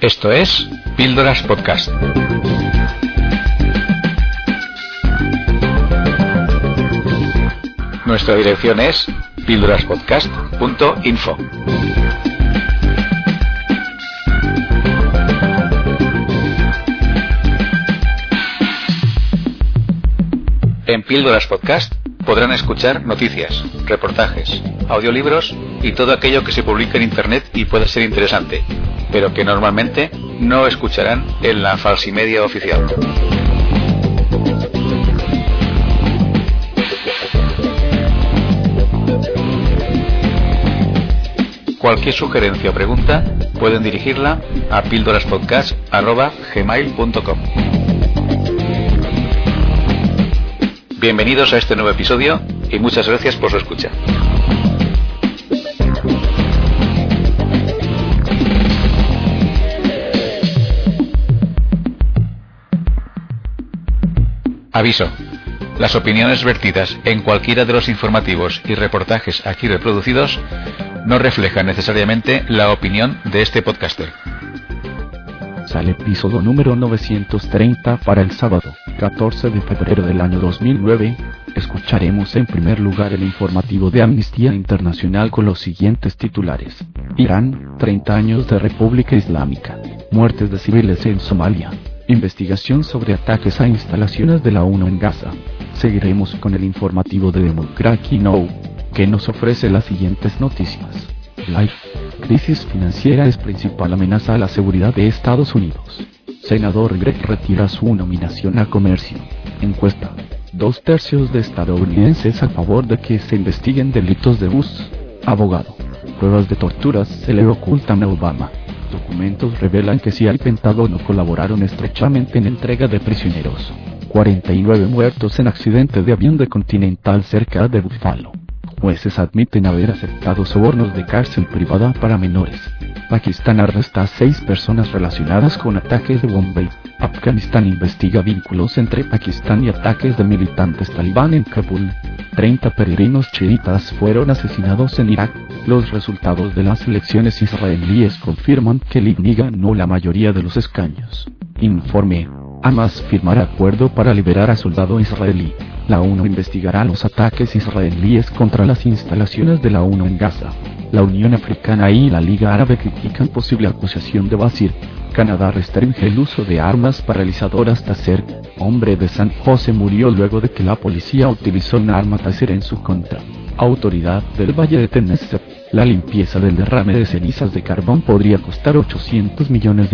Esto es Píldoras Podcast. Nuestra dirección es píldoraspodcast.info. En Píldoras Podcast podrán escuchar noticias, reportajes, audiolibros y todo aquello que se publica en Internet y pueda ser interesante, pero que normalmente no escucharán en la falsimedia oficial. Cualquier sugerencia o pregunta pueden dirigirla a píldoraspodcast@gmail.com. Bienvenidos a este nuevo episodio y muchas gracias por su escucha. Aviso. Las opiniones vertidas en cualquiera de los informativos y reportajes aquí reproducidos no reflejan necesariamente la opinión de este podcaster. Sale episodio número 930 para el sábado, 14 de febrero del año 2009. Escucharemos en primer lugar el informativo de Amnistía Internacional con los siguientes titulares. Irán, 30 años de República Islámica. Muertes de civiles en Somalia. Investigación sobre ataques a instalaciones de la ONU en Gaza. Seguiremos con el informativo de Democracy Now!, que nos ofrece las siguientes noticias. Life. Crisis financiera es principal amenaza a la seguridad de Estados Unidos. Senador Greg retira su nominación a Comercio. Encuesta. 2/3 de estadounidenses a favor de que se investiguen delitos de Bush. Abogado. Pruebas de torturas se le ocultan a Obama. Documentos revelan que CIA y Pentágono colaboraron estrechamente en entrega de prisioneros. 49 muertos en accidente de avión de Continental cerca de Buffalo. Jueces admiten haber aceptado sobornos de cárcel privada para menores. Pakistán arresta a 6 personas relacionadas con ataques de Bombay. Afganistán investiga vínculos entre Pakistán y ataques de militantes talibán en Kabul. 30 peregrinos chiitas fueron asesinados en Irak. Los resultados de las elecciones israelíes confirman que Likud ganó la mayoría de los escaños. Informe. Hamas firmará acuerdo para liberar a soldado israelí. La ONU investigará los ataques israelíes contra las instalaciones de la ONU en Gaza. La Unión Africana y la Liga Árabe critican posible acusación de Bashir. Canadá restringe el uso de armas paralizadoras Taser. Hombre de San José murió luego de que la policía utilizó un arma Taser en su contra. Autoridad del Valle de Tennessee. La limpieza del derrame de cenizas de carbón podría costar $800 millones.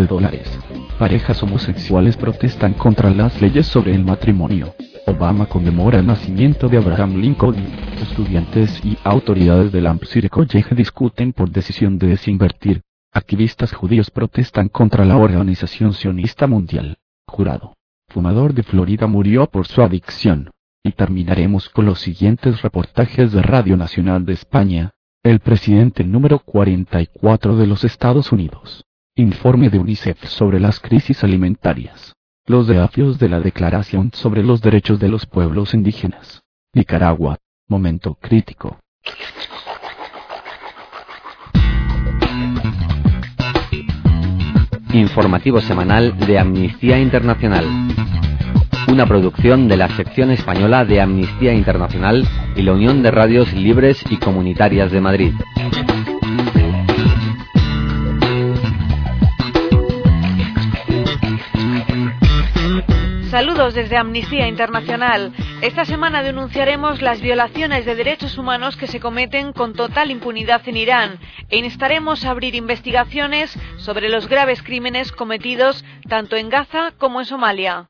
Parejas homosexuales protestan contra las leyes sobre el matrimonio. Obama conmemora el nacimiento de Abraham Lincoln. Estudiantes y autoridades del Hampshire College discuten por decisión de desinvertir. Activistas judíos protestan contra la Organización Sionista Mundial. Jurado. Fumador de Florida murió por su adicción. Y terminaremos con los siguientes reportajes de Radio Nacional de España. El presidente número 44 de los Estados Unidos. Informe de UNICEF sobre las crisis alimentarias. Los desafíos de la Declaración sobre los Derechos de los Pueblos Indígenas. Nicaragua. Momento crítico. Informativo semanal de Amnistía Internacional. Una producción de la sección española de Amnistía Internacional y la Unión de Radios Libres y Comunitarias de Madrid. Saludos desde Amnistía Internacional. Esta semana denunciaremos las violaciones de derechos humanos que se cometen con total impunidad en Irán e instaremos a abrir investigaciones sobre los graves crímenes cometidos tanto en Gaza como en Somalia.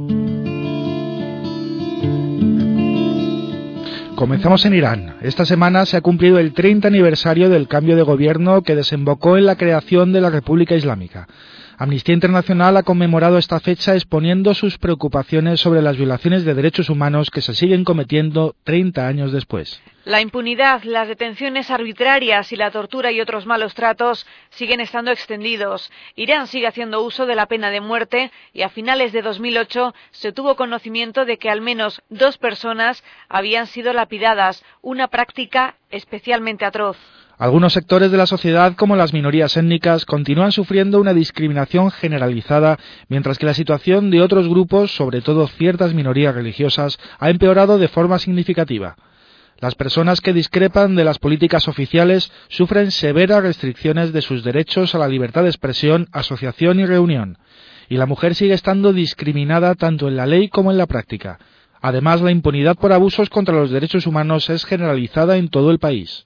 Comenzamos en Irán. Esta semana se ha cumplido el 30 aniversario del cambio de gobierno que desembocó en la creación de la República Islámica. Amnistía Internacional ha conmemorado esta fecha exponiendo sus preocupaciones sobre las violaciones de derechos humanos que se siguen cometiendo 30 años después. La impunidad, las detenciones arbitrarias y la tortura y otros malos tratos siguen estando extendidos. Irán sigue haciendo uso de la pena de muerte y a finales de 2008 se tuvo conocimiento de que al menos 2 personas habían sido lapidadas, una práctica especialmente atroz. Algunos sectores de la sociedad, como las minorías étnicas, continúan sufriendo una discriminación generalizada, mientras que la situación de otros grupos, sobre todo ciertas minorías religiosas, ha empeorado de forma significativa. Las personas que discrepan de las políticas oficiales sufren severas restricciones de sus derechos a la libertad de expresión, asociación y reunión, y la mujer sigue estando discriminada tanto en la ley como en la práctica. Además, la impunidad por abusos contra los derechos humanos es generalizada en todo el país.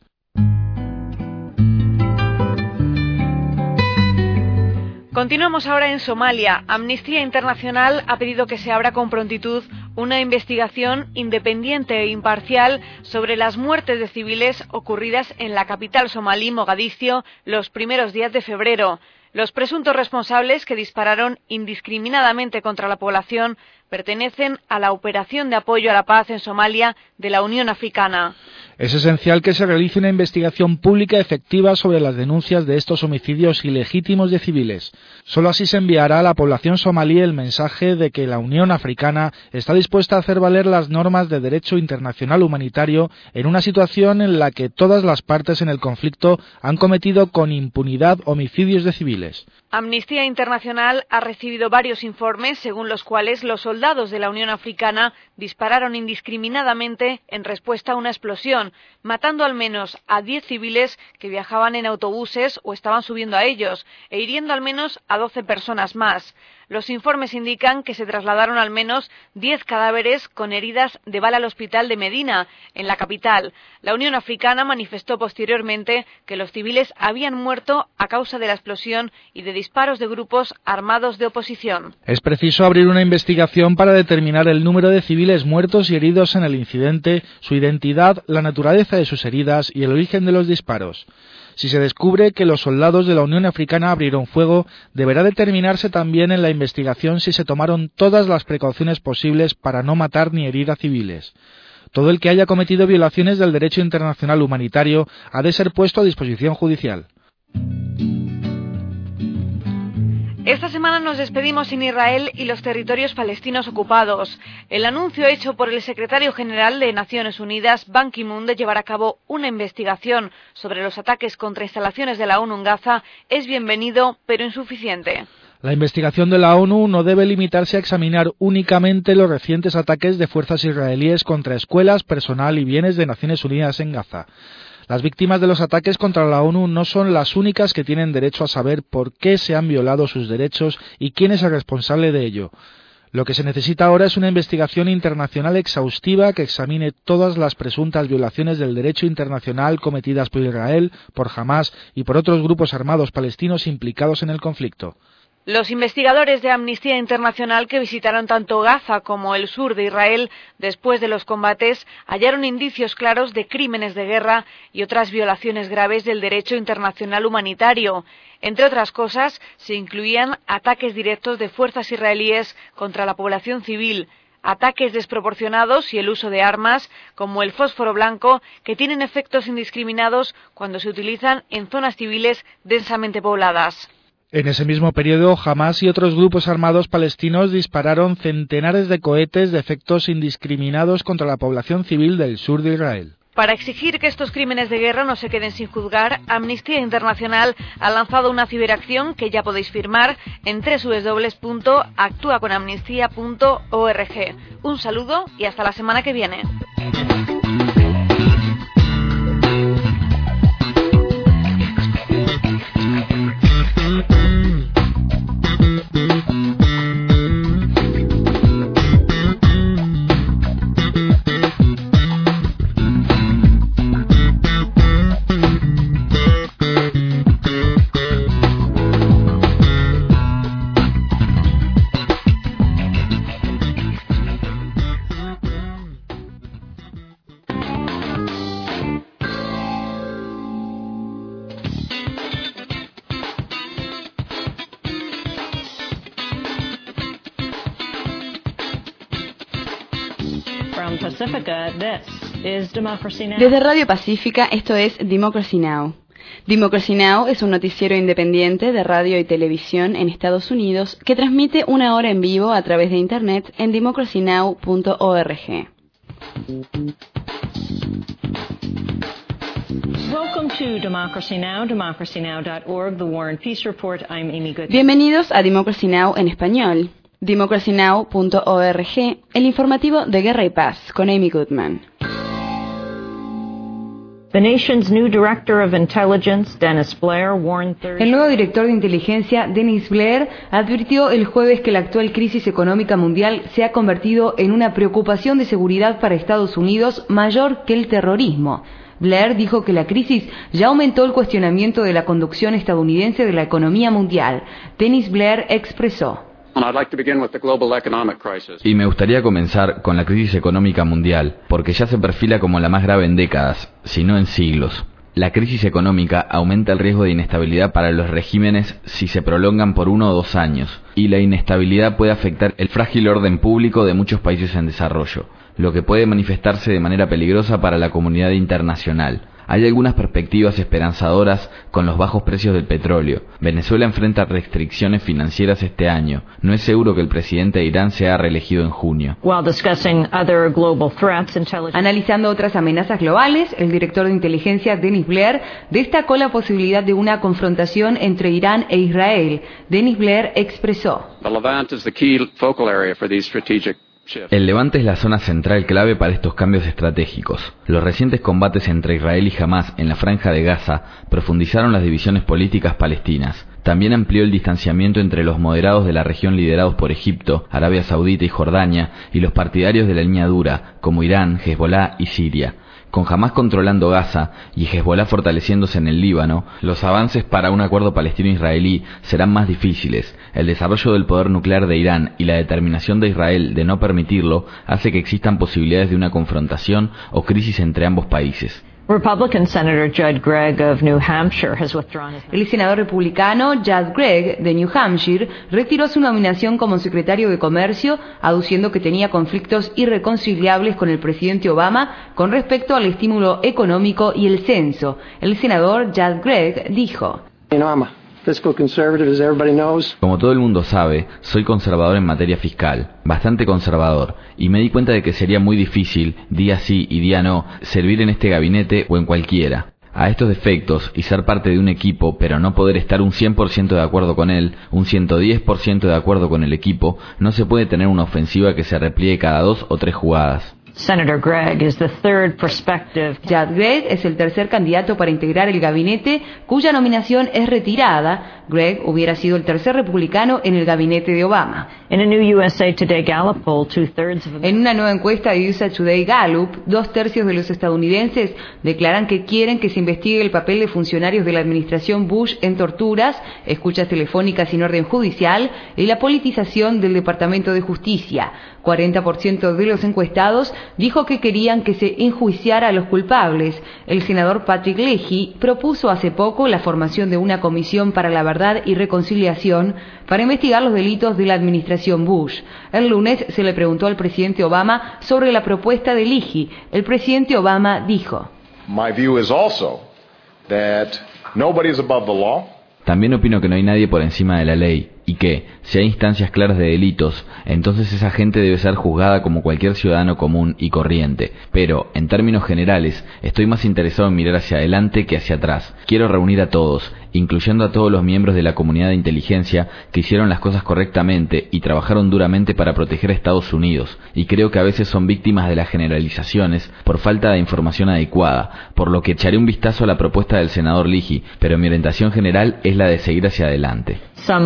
Continuamos ahora en Somalia. Amnistía Internacional ha pedido que se abra con prontitud una investigación independiente e imparcial sobre las muertes de civiles ocurridas en la capital somalí, Mogadiscio, los primeros días de febrero. Los presuntos responsables que dispararon indiscriminadamente contra la población pertenecen a la Operación de Apoyo a la Paz en Somalia de la Unión Africana. Es esencial que se realice una investigación pública efectiva sobre las denuncias de estos homicidios ilegítimos de civiles. Solo así se enviará a la población somalí el mensaje de que la Unión Africana está dispuesta a hacer valer las normas de derecho internacional humanitario en una situación en la que todas las partes en el conflicto han cometido con impunidad homicidios de civiles. Amnistía Internacional ha recibido varios informes según los cuales los soldados de la Unión Africana dispararon indiscriminadamente en respuesta a una explosión, matando al menos a 10 civiles que viajaban en autobuses o estaban subiendo a ellos, e hiriendo al menos a 12 personas más. Los informes indican que se trasladaron al menos 10 cadáveres con heridas de bala al hospital de Medina, en la capital. La Unión Africana manifestó posteriormente que los civiles habían muerto a causa de la explosión y de disparos de grupos armados de oposición. Es preciso abrir una investigación para determinar el número de civiles muertos y heridos en el incidente, su identidad, la naturaleza de sus heridas y el origen de los disparos. Si se descubre que los soldados de la Unión Africana abrieron fuego, deberá determinarse también en la investigación si se tomaron todas las precauciones posibles para no matar ni herir a civiles. Todo el que haya cometido violaciones del derecho internacional humanitario ha de ser puesto a disposición judicial. Esta semana nos despedimos en Israel y los territorios palestinos ocupados. El anuncio hecho por el secretario general de Naciones Unidas, Ban Ki-moon, de llevar a cabo una investigación sobre los ataques contra instalaciones de la ONU en Gaza es bienvenido, pero insuficiente. La investigación de la ONU no debe limitarse a examinar únicamente los recientes ataques de fuerzas israelíes contra escuelas, personal y bienes de Naciones Unidas en Gaza. Las víctimas de los ataques contra la ONU no son las únicas que tienen derecho a saber por qué se han violado sus derechos y quién es el responsable de ello. Lo que se necesita ahora es una investigación internacional exhaustiva que examine todas las presuntas violaciones del derecho internacional cometidas por Israel, por Hamás y por otros grupos armados palestinos implicados en el conflicto. Los investigadores de Amnistía Internacional que visitaron tanto Gaza como el sur de Israel después de los combates hallaron indicios claros de crímenes de guerra y otras violaciones graves del derecho internacional humanitario. Entre otras cosas, se incluían ataques directos de fuerzas israelíes contra la población civil, ataques desproporcionados y el uso de armas, como el fósforo blanco, que tienen efectos indiscriminados cuando se utilizan en zonas civiles densamente pobladas. En ese mismo periodo, Hamás y otros grupos armados palestinos dispararon centenares de cohetes de efectos indiscriminados contra la población civil del sur de Israel. Para exigir que estos crímenes de guerra no se queden sin juzgar, Amnistía Internacional ha lanzado una ciberacción que ya podéis firmar en www.actuaconamnistia.org. Un saludo y hasta la semana que viene. Desde Radio Pacífica, esto es Democracy Now! Democracy Now! Es un noticiero independiente de radio y televisión en Estados Unidos que transmite una hora en vivo a través de Internet en democracynow.org. to Democracy Now!, democracynow.org, The War and Peace Report. I'm Amy Goodman. Bienvenidos a Democracy Now! En español. democracynow.org, el informativo de Guerra y Paz, con Amy Goodman. The nation's new director of intelligence, Dennis Blair, warned Thursday. El nuevo director de inteligencia, Dennis Blair, advirtió el jueves que la actual crisis económica mundial se ha convertido en una preocupación de seguridad para Estados Unidos mayor que el terrorismo. Blair dijo que la crisis ya aumentó el cuestionamiento de la conducción estadounidense de la economía mundial. Dennis Blair expresó: Y me gustaría comenzar con la crisis económica mundial, porque ya se perfila como la más grave en décadas, si no en siglos. La crisis económica aumenta el riesgo de inestabilidad para los regímenes si se prolongan por 1 o 2 años, y la inestabilidad puede afectar el frágil orden público de muchos países en desarrollo, lo que puede manifestarse de manera peligrosa para la comunidad internacional. Hay algunas perspectivas esperanzadoras con los bajos precios del petróleo. Venezuela enfrenta restricciones financieras este año. No es seguro que el presidente de Irán sea reelegido en junio. Analizando otras amenazas globales, el director de inteligencia Dennis Blair destacó la posibilidad de una confrontación entre Irán e Israel. Dennis Blair expresó: El Levante es la zona central clave para estos cambios estratégicos. Los recientes combates entre Israel y Hamás en la Franja de Gaza profundizaron las divisiones políticas palestinas. También amplió el distanciamiento entre los moderados de la región liderados por Egipto, Arabia Saudita y Jordania, y los partidarios de la línea dura, como Irán, Hezbolá y Siria. Con Hamás controlando Gaza y Hezbolá fortaleciéndose en el Líbano, los avances para un acuerdo palestino-israelí serán más difíciles. El desarrollo del poder nuclear de Irán y la determinación de Israel de no permitirlo hace que existan posibilidades de una confrontación o crisis entre ambos países. El senador republicano Judd Gregg de New Hampshire retiró su nominación como secretario de Comercio, aduciendo que tenía conflictos irreconciliables con el presidente Obama con respecto al estímulo económico y el censo. El senador Judd Gregg dijo: Como todo el mundo sabe, soy conservador en materia fiscal, bastante conservador, y me di cuenta de que sería muy difícil, día sí y día no, servir en este gabinete o en cualquiera. A estos efectos, y ser parte de un equipo, pero no poder estar un 100% de acuerdo con él, un 110% de acuerdo con el equipo, no se puede tener una ofensiva que se repliegue cada 2 o 3 jugadas. Senator Gregg is the third prospective. Judd Gregg es el tercer candidato para integrar el gabinete cuya nominación es retirada. Gregg hubiera sido el tercer republicano en el gabinete de Obama. In a new USA Today Gallup poll, 2/3 of En una nueva encuesta de USA Today Gallup, 2/3 de los estadounidenses declaran que quieren que se investigue el papel de funcionarios de la administración Bush en torturas, escuchas telefónicas sin orden judicial y la politización del Departamento de Justicia. 40% de los encuestados dijo que querían que se enjuiciara a los culpables. El senador Patrick Leahy propuso hace poco la formación de una comisión para la verdad y reconciliación para investigar los delitos de la administración Bush. El lunes se le preguntó al presidente Obama sobre la propuesta de Leahy. El presidente Obama dijo: My view is also that nobody is above the law. También opino que no hay nadie por encima de la ley, y que, si hay instancias claras de delitos, entonces esa gente debe ser juzgada como cualquier ciudadano común y corriente. Pero, en términos generales, estoy más interesado en mirar hacia adelante que hacia atrás. Quiero reunir a todos, incluyendo a todos los miembros de la comunidad de inteligencia que hicieron las cosas correctamente y trabajaron duramente para proteger a Estados Unidos, y creo que a veces son víctimas de las generalizaciones por falta de información adecuada, por lo que echaré un vistazo a la propuesta del senador Leahy, pero mi orientación general es la de seguir hacia adelante.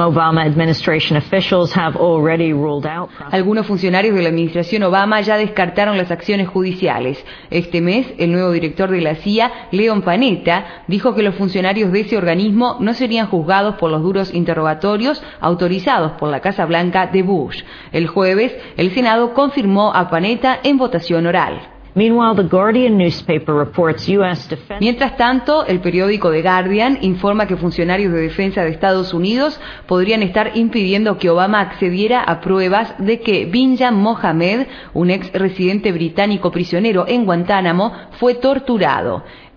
Algunos funcionarios de la administración Obama ya descartaron las acciones judiciales. Este mes, el nuevo director de la CIA, Leon Panetta, dijo que los funcionarios de ese organismo no serían juzgados por los duros interrogatorios autorizados por la Casa Blanca de Bush. El jueves, el Senado confirmó a Panetta en votación oral. Mientras tanto, el periódico The Guardian informa que funcionarios de defensa de Estados Unidos podrían estar impidiendo que Obama accediera a pruebas de que Binyam Mohamed, un ex residente británico prisionero en Guantánamo, fue torturado.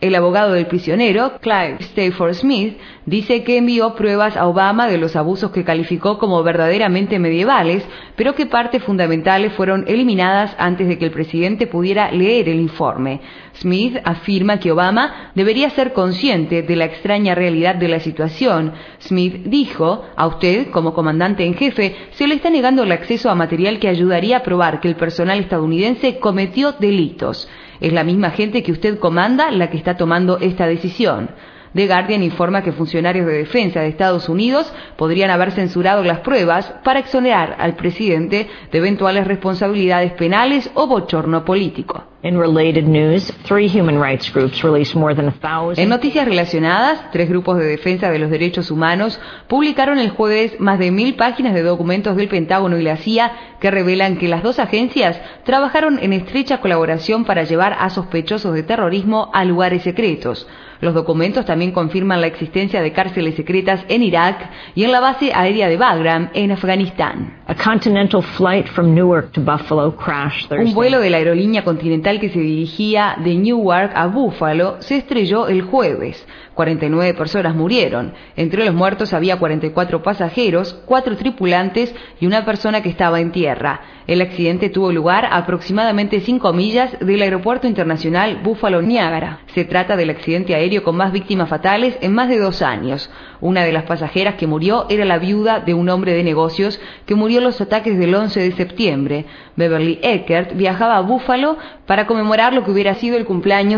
El abogado del prisionero, Clive Stafford Smith, dice que envió pruebas a Obama de los abusos que calificó como verdaderamente medievales, pero que partes fundamentales fueron eliminadas antes de que el presidente pudiera leer el informe. Smith afirma que Obama debería ser consciente de la extraña realidad de la situación. Smith dijo: a usted, como comandante en jefe, se le está negando el acceso a material que ayudaría a probar que el personal estadounidense cometió delitos. Es la misma gente que usted comanda la que está tomando esta decisión. The Guardian informa que funcionarios de defensa de Estados Unidos podrían haber censurado las pruebas para exonerar al presidente de eventuales responsabilidades penales o bochorno político. In related news, 3 human rights groups released more than 1,000. En noticias relacionadas, 3 grupos de defensa de los derechos humanos publicaron el jueves más de 1.000 páginas de documentos del Pentágono y la CIA que revelan que las dos agencias trabajaron en estrecha colaboración para llevar a sospechosos de terrorismo a lugares secretos. Los documentos también confirman la existencia de cárceles secretas en Irak y en la base aérea de Bagram, en Afganistán. A continental flight from Newark to Buffalo crashed Thursday. Un vuelo de la aerolínea Continental que se dirigía de Newark a Buffalo se estrelló el jueves. 49 personas murieron. Entre los muertos había 44 pasajeros, 4 tripulantes y una persona que estaba en tierra. El accidente tuvo lugar a aproximadamente 5 millas del aeropuerto internacional Buffalo-Niagara. Se trata del accidente aéreo con más víctimas fatales en más de 2 años. Una de las pasajeras que murió era la viuda de un hombre de negocios que murió en los ataques del 11 de septiembre. Beverly Eckert viajaba a Buffalo para conmemorar lo que hubiera sido el cumpleaños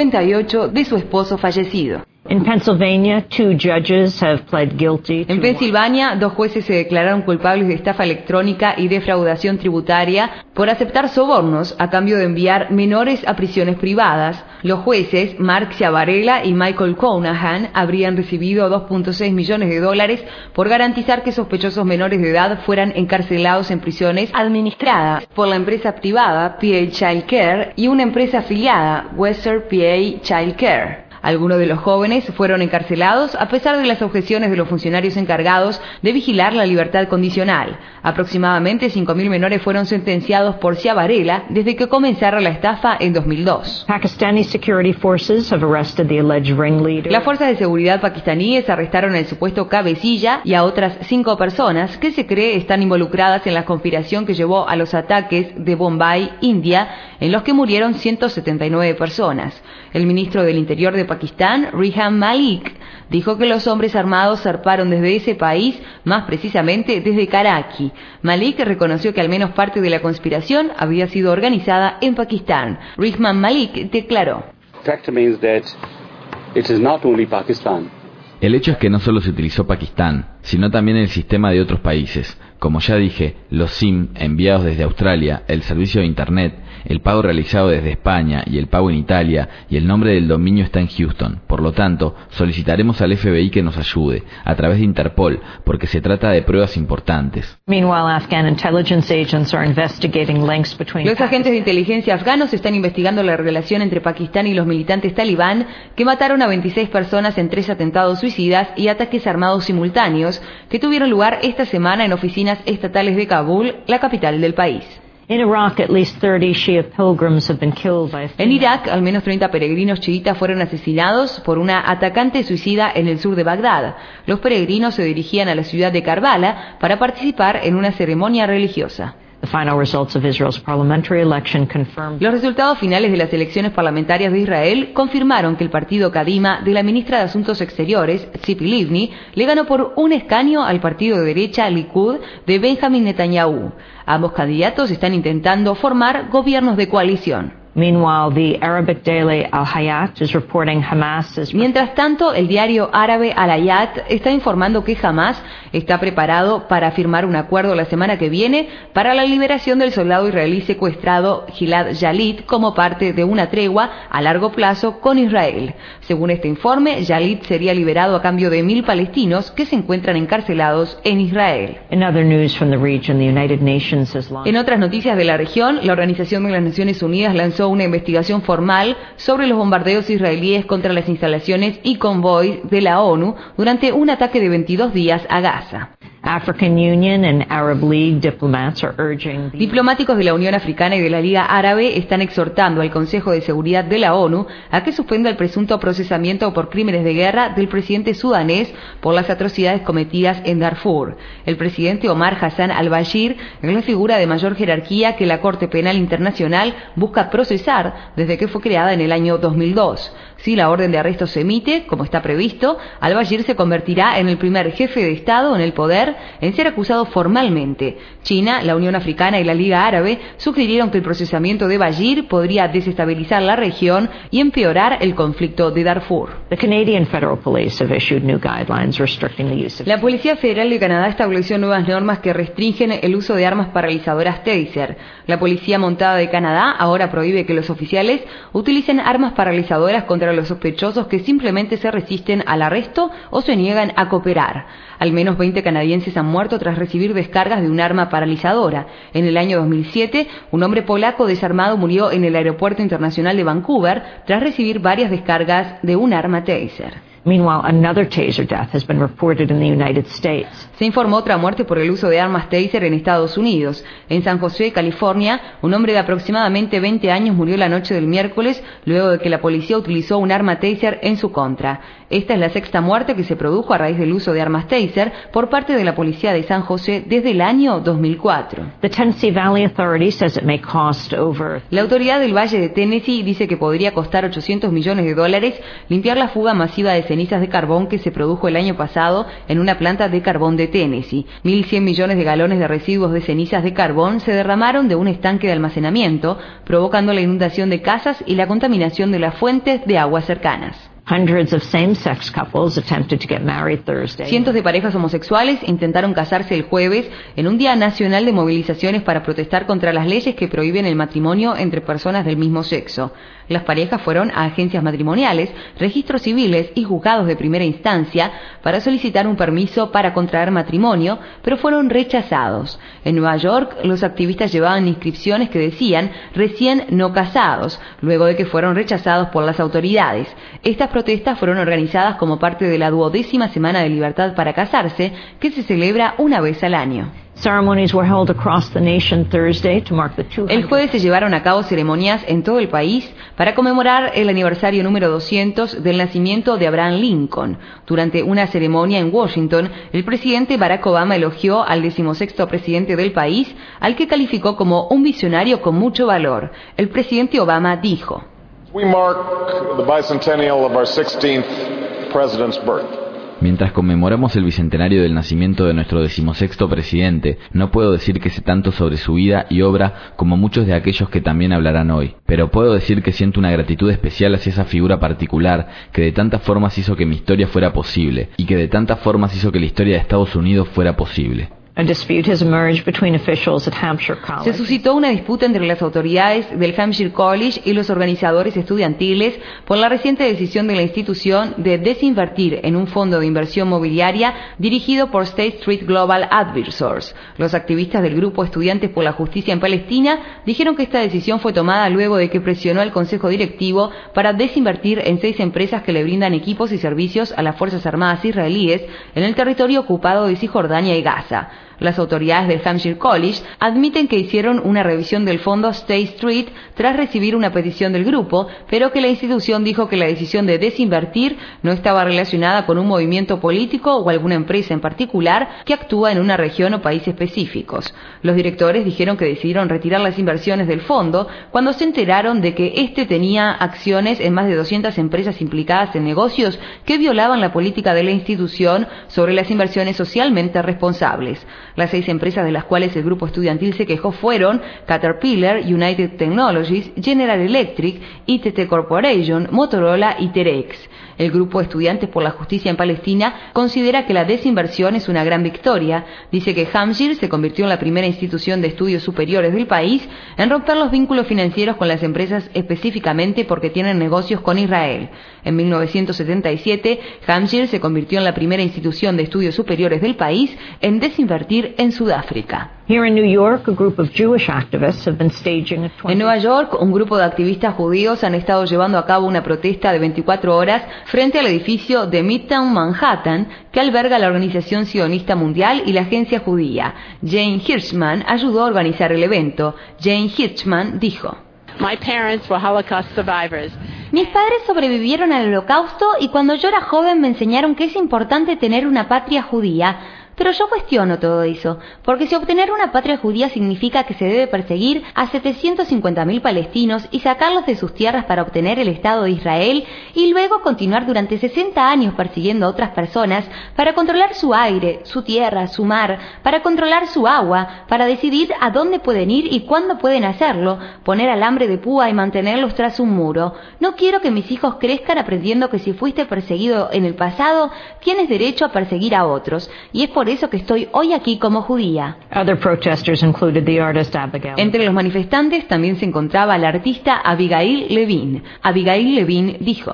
58 de su esposo fallecido. In Pennsylvania, 2 judges have pled guilty. En Pensilvania, 2 jueces se declararon culpables de estafa electrónica y defraudación tributaria por aceptar sobornos a cambio de enviar menores a prisiones privadas. Los jueces Mark Ciavarella y Michael Conahan habrían recibido $2.6 millones por garantizar que sospechosos menores de edad fueran encarcelados en prisiones administradas por la empresa privada PA Child Care y una empresa afiliada, Western PA Child Care. Algunos de los jóvenes fueron encarcelados a pesar de las objeciones de los funcionarios encargados de vigilar la libertad condicional. Aproximadamente 5.000 menores fueron sentenciados por Ciavarella desde que comenzara la estafa en 2002. Pakistani security forces have arrested the alleged ringleader. Las fuerzas de seguridad pakistaníes arrestaron al supuesto cabecilla y a otras 5 personas que se cree están involucradas en la conspiración que llevó a los ataques de Bombay, India, en los que murieron 179 personas. El ministro del Interior de Pakistán, Rehan Malik, dijo que los hombres armados zarparon desde ese país, más precisamente desde Karachi. Malik reconoció que al menos parte de la conspiración había sido organizada en Pakistán. Rehan Malik declaró: El hecho es que no solo se utilizó Pakistán, sino también el sistema de otros países. Como ya dije, los SIM enviados desde Australia, el servicio de Internet, el pago realizado desde España y el pago en Italia, y el nombre del dominio está en Houston. Por lo tanto, solicitaremos al FBI que nos ayude, a través de Interpol, porque se trata de pruebas importantes. Meanwhile, Afghan intelligence agents are investigating links between. Los agentes de inteligencia afganos están investigando la relación entre Pakistán y los militantes talibán que mataron a 26 personas en 3 atentados suicidas y ataques armados simultáneos que tuvieron lugar esta semana en oficinas estatales de Kabul, la capital del país. In Iraq, at least 30 Shia pilgrims have been killed by. En Irak, al menos 30 peregrinos chiitas fueron asesinados por una atacante suicida en el sur de Bagdad. Los peregrinos se dirigían a la ciudad de Karbala para participar en una ceremonia religiosa. The final results of Israel's parliamentary election confirmed. Los resultados finales de las elecciones parlamentarias de Israel confirmaron que el partido Kadima de la ministra de Asuntos Exteriores, Tzipi Livni, le ganó por un escaño al partido de derecha Likud de Benjamin Netanyahu. Ambos candidatos están intentando formar gobiernos de coalición. Meanwhile, the Arabic daily Al Hayat is reporting Hamas is. Mientras tanto, el diario árabe Al Hayat está informando que Hamas está preparado para firmar un acuerdo la semana que viene para la liberación del soldado israelí secuestrado Gilad Shalit como parte de una tregua a largo plazo con Israel. Según este informe, Shalit sería liberado a cambio de 1.000 palestinos que se encuentran encarcelados en Israel. In other news from the region, the United Nations has launched. En otras noticias de la región, la Organización de las Naciones Unidas lanzó una investigación formal sobre los bombardeos israelíes contra las instalaciones y convoys de la ONU durante un ataque de 22 días a Gaza. African Union and Arab League diplomats are urging the... Diplomáticos de la Unión Africana y de la Liga Árabe están exhortando al Consejo de Seguridad de la ONU a que suspenda el presunto procesamiento por crímenes de guerra del presidente sudanés por las atrocidades cometidas en Darfur. El presidente Omar Hassan al-Bashir es la figura de mayor jerarquía que la Corte Penal Internacional busca procesar desde que fue creada en el año 2002. Si la orden de arresto se emite, como está previsto, al-Bashir se convertirá en el primer jefe de Estado en el poder en ser acusado formalmente. China, la Unión Africana y la Liga Árabe sugirieron que el procesamiento de Bashir podría desestabilizar la región y empeorar el conflicto de Darfur. The Canadian Federal Police have issued new guidelines restricting the use of... La Policía Federal de Canadá estableció nuevas normas que restringen el uso de armas paralizadoras Taser. La Policía Montada de Canadá ahora prohíbe que los oficiales utilicen armas paralizadoras contra los sospechosos que simplemente se resisten al arresto o se niegan a cooperar. Al menos 20 canadienses han muerto tras recibir descargas de un arma paralizadora. En el año 2007, un hombre polaco desarmado murió en el Aeropuerto Internacional de Vancouver tras recibir varias descargas de un arma Taser. Meanwhile, another taser death has been reported in the United States. Se informó otra muerte por el uso de armas Taser en Estados Unidos. En San José, California, un hombre de aproximadamente 20 años murió la noche del miércoles luego de que la policía utilizó un arma Taser en su contra. Esta es la sexta muerte que se produjo a raíz del uso de armas Taser por parte de la policía de San José desde el año 2004. The Tennessee Valley Authority says it may cost over... La autoridad del Valle de Tennessee dice que podría costar $800 millones limpiar la fuga masiva de cenizas de carbón que se produjo el año pasado en una planta de carbón de Tennessee. 1.100 millones de galones de residuos de cenizas de carbón se derramaron de un estanque de almacenamiento, provocando la inundación de casas y la contaminación de las fuentes de agua cercanas. Hundreds of same-sex couples attempted to get married Thursday. Cientos de parejas homosexuales intentaron casarse el jueves en un día nacional de movilizaciones para protestar contra las leyes que prohíben el matrimonio entre personas del mismo sexo. Las parejas fueron a agencias matrimoniales, registros civiles y juzgados de primera instancia para solicitar un permiso para contraer matrimonio, pero fueron rechazados. En Nueva York, los activistas llevaban inscripciones que decían recién no casados, luego de que fueron rechazados por las autoridades. Estas protestas fueron organizadas como parte de la 12ª Semana de Libertad para Casarse, que se celebra una vez al año. Ceremonies were held across the nation Thursday to mark the 200th. El jueves se llevaron a cabo ceremonias en todo el país para conmemorar el aniversario número 200 del nacimiento de Abraham Lincoln. Durante una ceremonia en Washington, el presidente Barack Obama elogió al 16º presidente del país, al que calificó como un visionario con mucho valor. El presidente Obama dijo: We mark the bicentennial of our 16th president's birth. Mientras conmemoramos el bicentenario del nacimiento de nuestro 16º presidente, no puedo decir que sé tanto sobre su vida y obra como muchos de aquellos que también hablarán hoy, pero puedo decir que siento una gratitud especial hacia esa figura particular que de tantas formas hizo que mi historia fuera posible, y que de tantas formas hizo que la historia de Estados Unidos fuera posible. A dispute has emerged between officials at Hampshire College. Se suscitó una disputa entre las autoridades del Hampshire College y los organizadores estudiantiles por la reciente decisión de la institución de desinvertir en un fondo de inversión mobiliaria dirigido por State Street Global Advisors. Los activistas del grupo Estudiantes por la Justicia en Palestina dijeron que esta decisión fue tomada luego de que presionó al Consejo Directivo para desinvertir en 6 empresas que le brindan equipos y servicios a las Fuerzas Armadas israelíes en el territorio ocupado de Cisjordania y Gaza. Las autoridades del Hampshire College admiten que hicieron una revisión del fondo State Street tras recibir una petición del grupo, pero que la institución dijo que la decisión de desinvertir no estaba relacionada con un movimiento político o alguna empresa en particular que actúa en una región o país específicos. Los directores dijeron que decidieron retirar las inversiones del fondo cuando se enteraron de que este tenía acciones en más de 200 empresas implicadas en negocios que violaban la política de la institución sobre las inversiones socialmente responsables. Las 6 empresas de las cuales el grupo estudiantil se quejó fueron Caterpillar, United Technologies, General Electric, ITT Corporation, Motorola y Terex. El grupo Estudiantes por la Justicia en Palestina considera que la desinversión es una gran victoria. Dice que Hampshire se convirtió en la primera institución de estudios superiores del país en romper los vínculos financieros con las empresas específicamente porque tienen negocios con Israel. En 1977, Hampshire se convirtió en la primera institución de estudios superiores del país en desinvertir en Sudáfrica. En Nueva York, un grupo de activistas judíos han estado llevando a cabo una protesta de 24 horas frente al edificio de Midtown Manhattan que alberga la Organización Sionista Mundial y la Agencia Judía. Jane Hirschman ayudó a organizar el evento. Jane Hirschman dijo: Mis padres sobrevivieron al Holocausto y cuando yo era joven me enseñaron que es importante tener una patria judía. Pero yo cuestiono todo eso, porque si obtener una patria judía significa que se debe perseguir a 750.000 palestinos y sacarlos de sus tierras para obtener el Estado de Israel y luego continuar durante 60 años persiguiendo a otras personas para controlar su aire, su tierra, su mar, para controlar su agua, para decidir a dónde pueden ir y cuándo pueden hacerlo, poner alambre de púa y mantenerlos tras un muro. No quiero que mis hijos crezcan aprendiendo que si fuiste perseguido en el pasado, tienes derecho a perseguir a otros, y es por eso que estoy hoy aquí como judía. Entre los manifestantes también se encontraba la artista Abigail Levin. Abigail Levin dijo: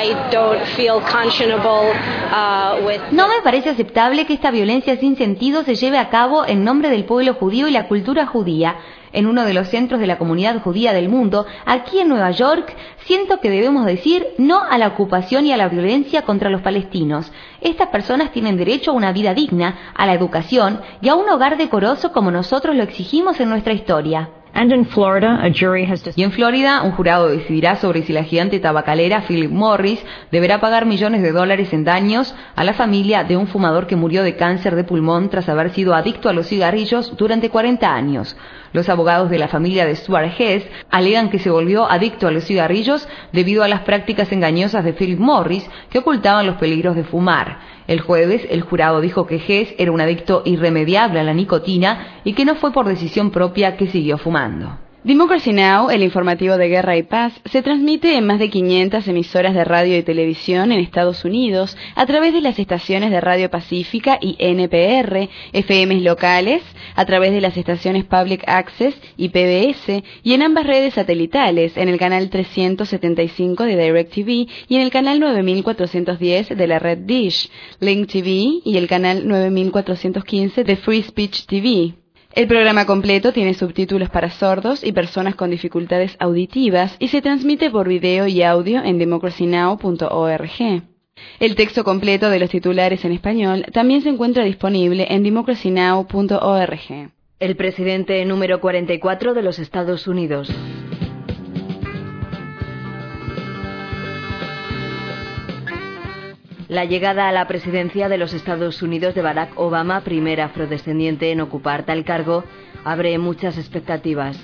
No me parece aceptable que esta violencia sin sentido se lleve a cabo en nombre del pueblo judío y la cultura judía. En uno de los centros de la comunidad judía del mundo, aquí en Nueva York, siento que debemos decir no a la ocupación y a la violencia contra los palestinos. Estas personas tienen derecho a una vida digna, a la educación y a un hogar decoroso como nosotros lo exigimos en nuestra historia. Y en Florida, un jurado decidirá sobre si la gigante tabacalera Philip Morris deberá pagar millones de dólares en daños a la familia de un fumador que murió de cáncer de pulmón tras haber sido adicto a los cigarrillos durante 40 años. Los abogados de la familia de Stuart Hess alegan que se volvió adicto a los cigarrillos debido a las prácticas engañosas de Philip Morris que ocultaban los peligros de fumar. El jueves, el jurado dijo que Hess era un adicto irremediable a la nicotina y que no fue por decisión propia que siguió fumando. Democracy Now!, el informativo de Guerra y Paz, se transmite en más de 500 emisoras de radio y televisión en Estados Unidos a través de las estaciones de Radio Pacífica y NPR, FMs locales, a través de las estaciones Public Access y PBS, y en ambas redes satelitales, en el canal 375 de DirecTV y en el canal 9410 de la red Dish, Link TV y el canal 9415 de Free Speech TV. El programa completo tiene subtítulos para sordos y personas con dificultades auditivas y se transmite por video y audio en democracynow.org. El texto completo de los titulares en español también se encuentra disponible en democracynow.org. El presidente número 44 de los Estados Unidos. La llegada a la presidencia de los Estados Unidos de Barack Obama, primer afrodescendiente en ocupar tal cargo, abre muchas expectativas.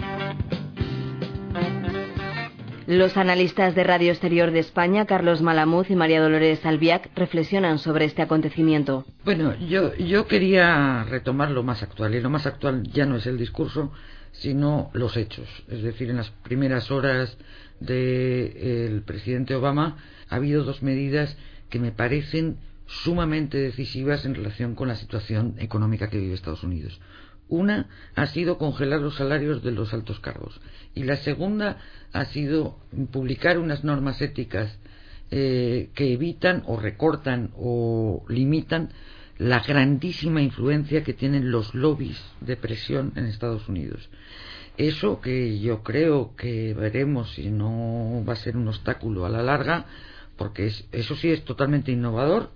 Los analistas de Radio Exterior de España, Carlos Malamuz y María Dolores Albiac, reflexionan sobre este acontecimiento. Bueno, yo quería retomar lo más actual, y lo más actual ya no es el discurso, sino los hechos. Es decir, en las primeras horas del presidente Obama ha habido dos medidas que me parecen sumamente decisivas en relación con la situación económica que vive Estados Unidos. Una ha sido congelar los salarios de los altos cargos y la segunda ha sido publicar unas normas éticas que evitan o recortan o limitan la grandísima influencia que tienen los lobbies de presión en Estados Unidos. Eso que yo creo que veremos si no va a ser un obstáculo a la larga, porque eso sí es totalmente innovador,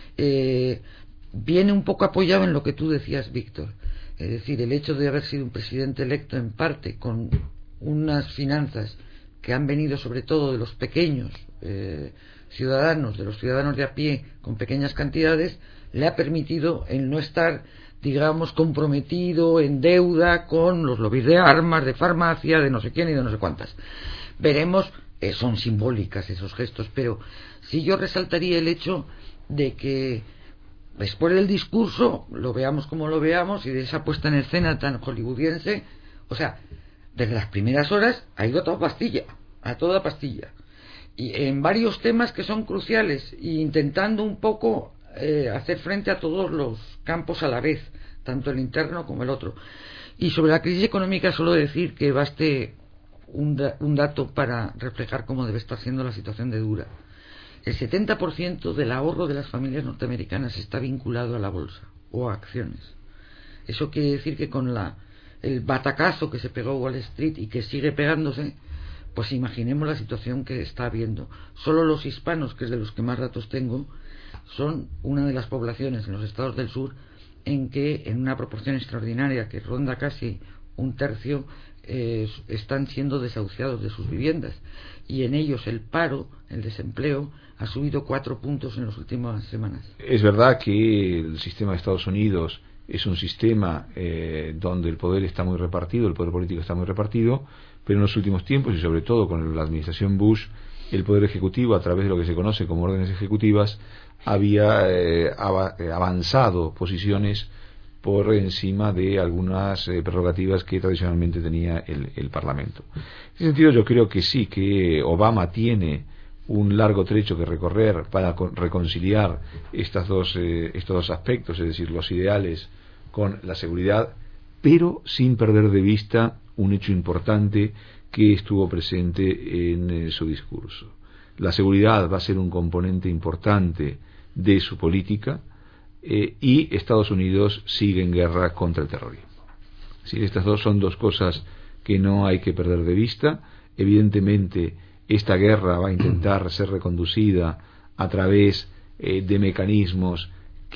viene un poco apoyado en lo que tú decías, Víctor. Es decir, el hecho de haber sido un presidente electo en parte con unas finanzas que han venido sobre todo de los pequeños ciudadanos, de los ciudadanos de a pie con pequeñas cantidades, le ha permitido el no estar, digamos, comprometido en deuda con los lobbies de armas, de farmacia, de no sé quién y de no sé cuántas. Veremos. Son simbólicas esos gestos, pero sí yo resaltaría el hecho de que después del discurso, lo veamos como lo veamos, y de esa puesta en escena tan hollywoodiense, o sea, desde las primeras horas ha ido a toda pastilla, y en varios temas que son cruciales, e intentando un poco hacer frente a todos los campos a la vez, tanto el interno como el otro. Y sobre la crisis económica solo decir que baste un dato para reflejar cómo debe estar siendo la situación de dura. El 70% del ahorro de las familias norteamericanas está vinculado a la bolsa o a acciones. Eso quiere decir que con el batacazo que se pegó Wall Street y que sigue pegándose, pues imaginemos la situación que está habiendo. Solo los hispanos, que es de los que más datos tengo, son una de las poblaciones en los estados del sur en que, en una proporción extraordinaria que ronda casi un tercio, están siendo desahuciados de sus viviendas, y en ellos el paro, el desempleo, ha subido 4 puntos en las últimas semanas. Es verdad que el sistema de Estados Unidos es un sistema donde el poder está muy repartido, el poder político está muy repartido, pero en los últimos tiempos, y sobre todo con la administración Bush, el poder ejecutivo, a través de lo que se conoce como órdenes ejecutivas, había avanzado posiciones por encima de algunas prerrogativas que tradicionalmente tenía el Parlamento. En ese sentido, yo creo que sí, que Obama tiene un largo trecho que recorrer para reconciliar estos dos aspectos, es decir, los ideales con la seguridad, pero sin perder de vista un hecho importante que estuvo presente en su discurso. La seguridad va a ser un componente importante de su política, y Estados Unidos sigue en guerra contra el terrorismo. Sí, estas son dos cosas que no hay que perder de vista. Evidentemente, esta guerra va a intentar ser reconducida a través de mecanismos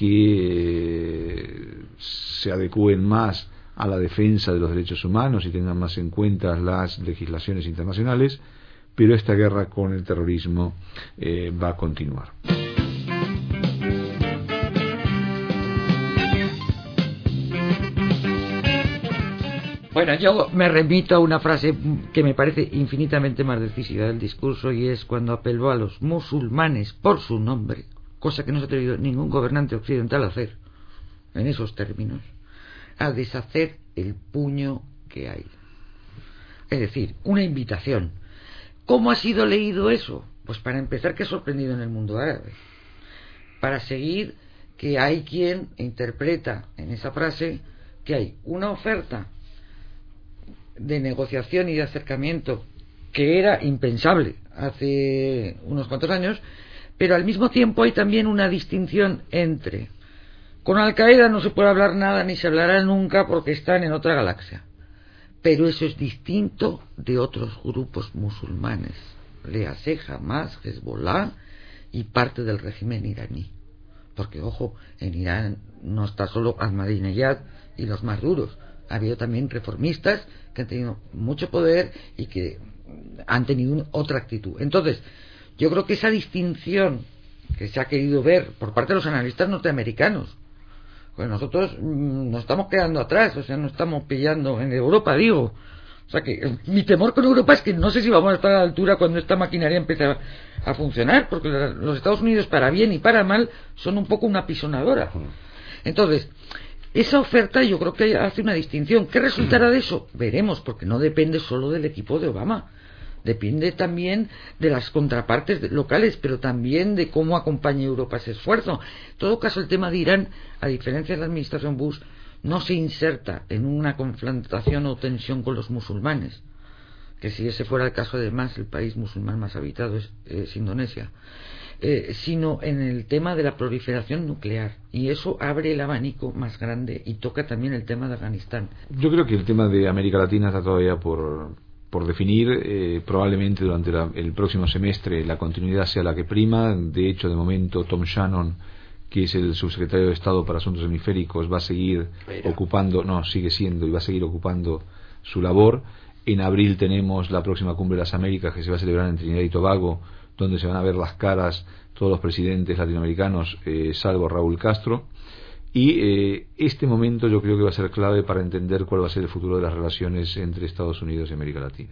que se adecúen más a la defensa de los derechos humanos y tengan más en cuenta las legislaciones internacionales, pero esta guerra con el terrorismo va a continuar. Bueno, yo me remito a una frase que me parece infinitamente más decisiva del discurso, y es cuando apeló a los musulmanes por su nombre, cosa que no se ha atrevido ningún gobernante occidental a hacer en esos términos, a deshacer el puño que hay. Es decir, una invitación. ¿Cómo ha sido leído eso? Pues para empezar, que ha sorprendido en el mundo árabe. Para seguir, que hay quien interpreta en esa frase que hay una oferta de negociación y de acercamiento que era impensable hace unos cuantos años, pero al mismo tiempo hay también una distinción entre: con Al-Qaeda no se puede hablar nada ni se hablará nunca porque están en otra galaxia, pero eso es distinto de otros grupos musulmanes, léase Hamas, Hezbollah y parte del régimen iraní, porque ojo, en Irán no está solo Ahmadinejad y los más duros, ha habido también reformistas que han tenido mucho poder y que han tenido otra actitud. Entonces, yo creo que esa distinción que se ha querido ver por parte de los analistas norteamericanos, pues nosotros nos estamos quedando atrás, o sea, no estamos pillando en Europa, digo. O sea que mi temor con Europa es que no sé si vamos a estar a la altura cuando esta maquinaria empiece a funcionar, porque los Estados Unidos, para bien y para mal, son un poco una apisonadora. Entonces, esa oferta yo creo que hace una distinción. ¿Qué resultará de eso? Veremos, porque no depende solo del equipo de Obama. Depende también de las contrapartes locales, pero también de cómo acompaña Europa ese esfuerzo. En todo caso, el tema de Irán, a diferencia de la administración Bush, no se inserta en una confrontación o tensión con los musulmanes, que si ese fuera el caso, además, el país musulmán más habitado es Indonesia, sino en el tema de la proliferación nuclear, y eso abre el abanico más grande y toca también el tema de Afganistán. Yo creo que el tema de América Latina está todavía por definir. Probablemente durante el próximo semestre la continuidad sea la que prima. De hecho, de momento, Tom Shannon, que es el subsecretario de Estado para Asuntos Hemisféricos, va a seguir sigue siendo y va a seguir ocupando su labor. En abril tenemos la próxima Cumbre de las Américas, que se va a celebrar en Trinidad y Tobago, donde se van a ver las caras todos los presidentes latinoamericanos, salvo Raúl Castro. Y este momento yo creo que va a ser clave para entender cuál va a ser el futuro de las relaciones entre Estados Unidos y América Latina.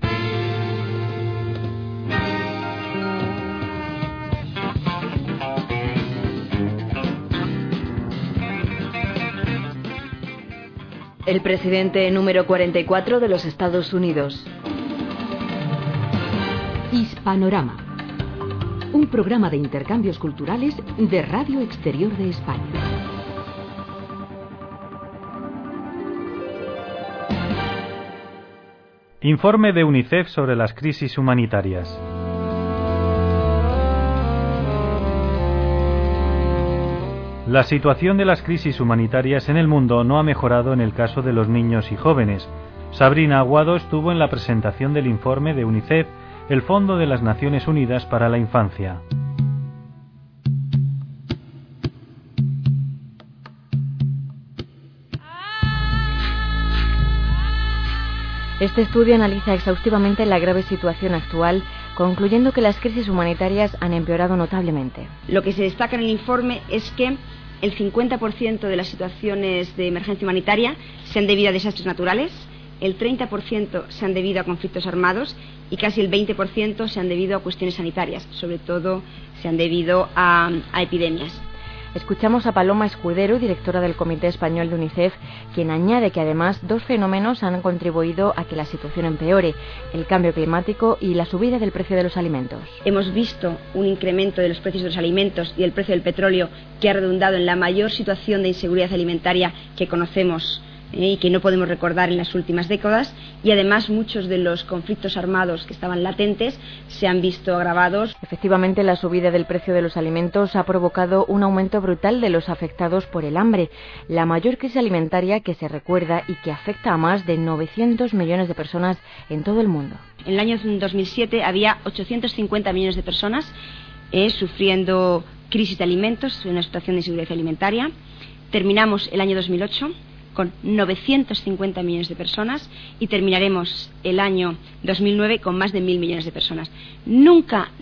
El presidente número 44 de los Estados Unidos. Hispanorama, un programa de intercambios culturales de Radio Exterior de España. Informe de UNICEF sobre las crisis humanitarias. La situación de las crisis humanitarias en el mundo no ha mejorado en el caso de los niños y jóvenes. Sabrina Aguado estuvo en la presentación del informe de UNICEF, el Fondo de las Naciones Unidas para la Infancia. Este estudio analiza exhaustivamente la grave situación actual, concluyendo que las crisis humanitarias han empeorado notablemente. Lo que se destaca en el informe es que el 50% de las situaciones de emergencia humanitaria se han debido a desastres naturales, el 30% se han debido a conflictos armados y casi el 20% se han debido a cuestiones sanitarias, sobre todo se han debido a epidemias. Escuchamos a Paloma Escudero, directora del Comité Español de UNICEF, quien añade que además dos fenómenos han contribuido a que la situación empeore: el cambio climático y la subida del precio de los alimentos. Hemos visto un incremento de los precios de los alimentos y el precio del petróleo que ha redundado en la mayor situación de inseguridad alimentaria que conocemos y que no podemos recordar en las últimas décadas, y además muchos de los conflictos armados que estaban latentes se han visto agravados. Efectivamente, la subida del precio de los alimentos ha provocado un aumento brutal de los afectados por el hambre, la mayor crisis alimentaria que se recuerda y que afecta a más de 900 millones de personas en todo el mundo. En el año 2007 había 850 millones de personas sufriendo crisis de alimentos, en una situación de inseguridad alimentaria. Terminamos el año 2008 con 950 millones de personas y terminaremos el año 2009 con más de 1.000 millones de personas. Nunca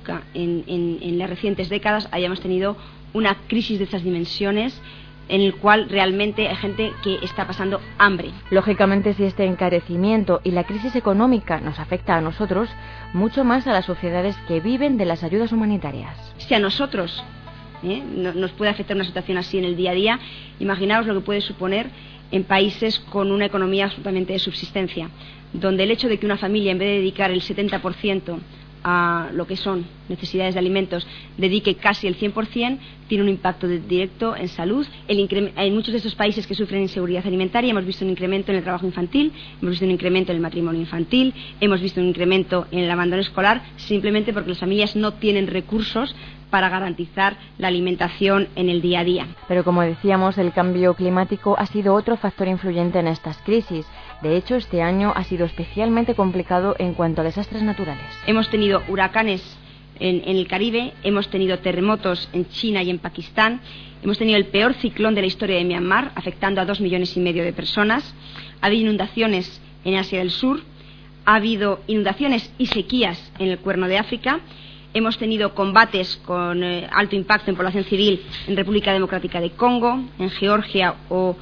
en las recientes décadas hayamos tenido una crisis de estas dimensiones en el cual realmente hay gente que está pasando hambre. Lógicamente, si este encarecimiento y la crisis económica nos afecta a nosotros, mucho más a las sociedades que viven de las ayudas humanitarias. Si a nosotros nos puede afectar una situación así en el día a día, imaginaos lo que puede suponer en países con una economía absolutamente de subsistencia, donde el hecho de que una familia, en vez de dedicar el 70% a lo que son necesidades de alimentos, dedique casi el 100%, tiene un impacto directo en salud. En muchos de estos países que sufren inseguridad alimentaria hemos visto un incremento en el trabajo infantil, hemos visto un incremento en el matrimonio infantil, hemos visto un incremento en el abandono escolar, simplemente porque las familias no tienen recursos para garantizar la alimentación en el día a día. Pero como decíamos, el cambio climático ha sido otro factor influyente en estas crisis. De hecho, este año ha sido especialmente complicado en cuanto a desastres naturales. Hemos tenido huracanes en el Caribe, hemos tenido terremotos en China y en Pakistán, hemos tenido el peor ciclón de la historia de Myanmar, afectando a 2,5 millones de personas, ha habido inundaciones en Asia del Sur, ha habido inundaciones y sequías en el Cuerno de África, hemos tenido combates con alto impacto en población civil en República Democrática de Congo, en Georgia o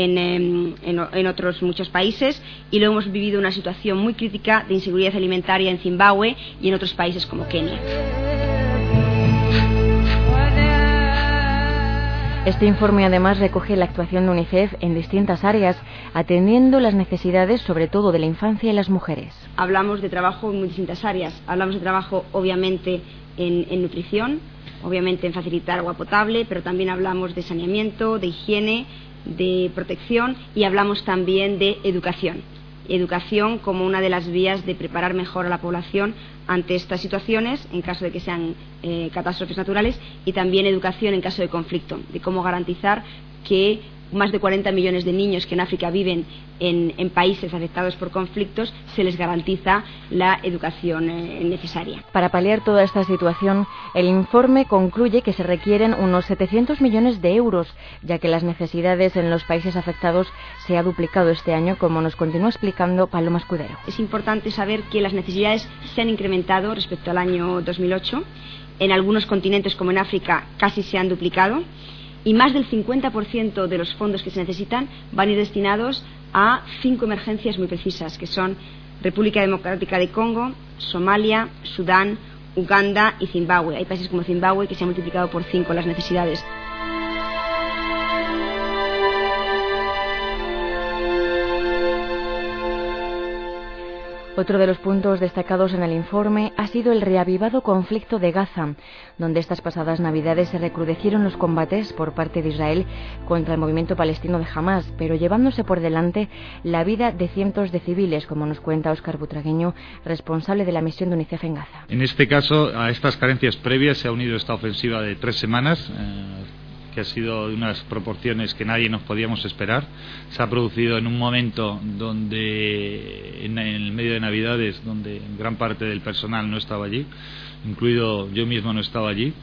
en otros muchos países, y luego hemos vivido una situación muy crítica de inseguridad alimentaria en Zimbabue y en otros países como Kenia. Este informe además recoge la actuación de UNICEF en distintas áreas, atendiendo las necesidades sobre todo de la infancia y las mujeres. Hablamos de trabajo en muy distintas áreas. Hablamos de trabajo obviamente en nutrición, obviamente en facilitar agua potable, pero también hablamos de saneamiento, de higiene, de protección, y hablamos también de educación. Educación como una de las vías de preparar mejor a la población ante estas situaciones en caso de que sean catástrofes naturales, y también educación en caso de conflicto, de cómo garantizar que más de 40 millones de niños que en África viven en países afectados por conflictos, se les garantiza la educación necesaria. Para paliar toda esta situación, el informe concluye que se requieren unos 700 millones de euros, ya que las necesidades en los países afectados se ha duplicado este año, como nos continúa explicando Paloma Escudero. Es importante saber que las necesidades se han incrementado respecto al año 2008. En algunos continentes, como en África, casi se han duplicado. Y más del 50% de los fondos que se necesitan van a ir destinados a 5 emergencias muy precisas, que son República Democrática de Congo, Somalia, Sudán, Uganda y Zimbabue. Hay países como Zimbabue que se han multiplicado por 5 las necesidades. Otro de los puntos destacados en el informe ha sido el reavivado conflicto de Gaza, donde estas pasadas Navidades se recrudecieron los combates por parte de Israel contra el movimiento palestino de Hamás, pero llevándose por delante la vida de cientos de civiles, como nos cuenta Óscar Butragueño, responsable de la misión de UNICEF en Gaza. En este caso, a estas carencias previas se ha unido esta ofensiva de 3 semanas, que ha sido de unas proporciones que nadie nos podíamos esperar. Se ha producido en un momento donde, en el medio de Navidades, donde gran parte del personal no estaba allí, incluido yo mismo no estaba allí,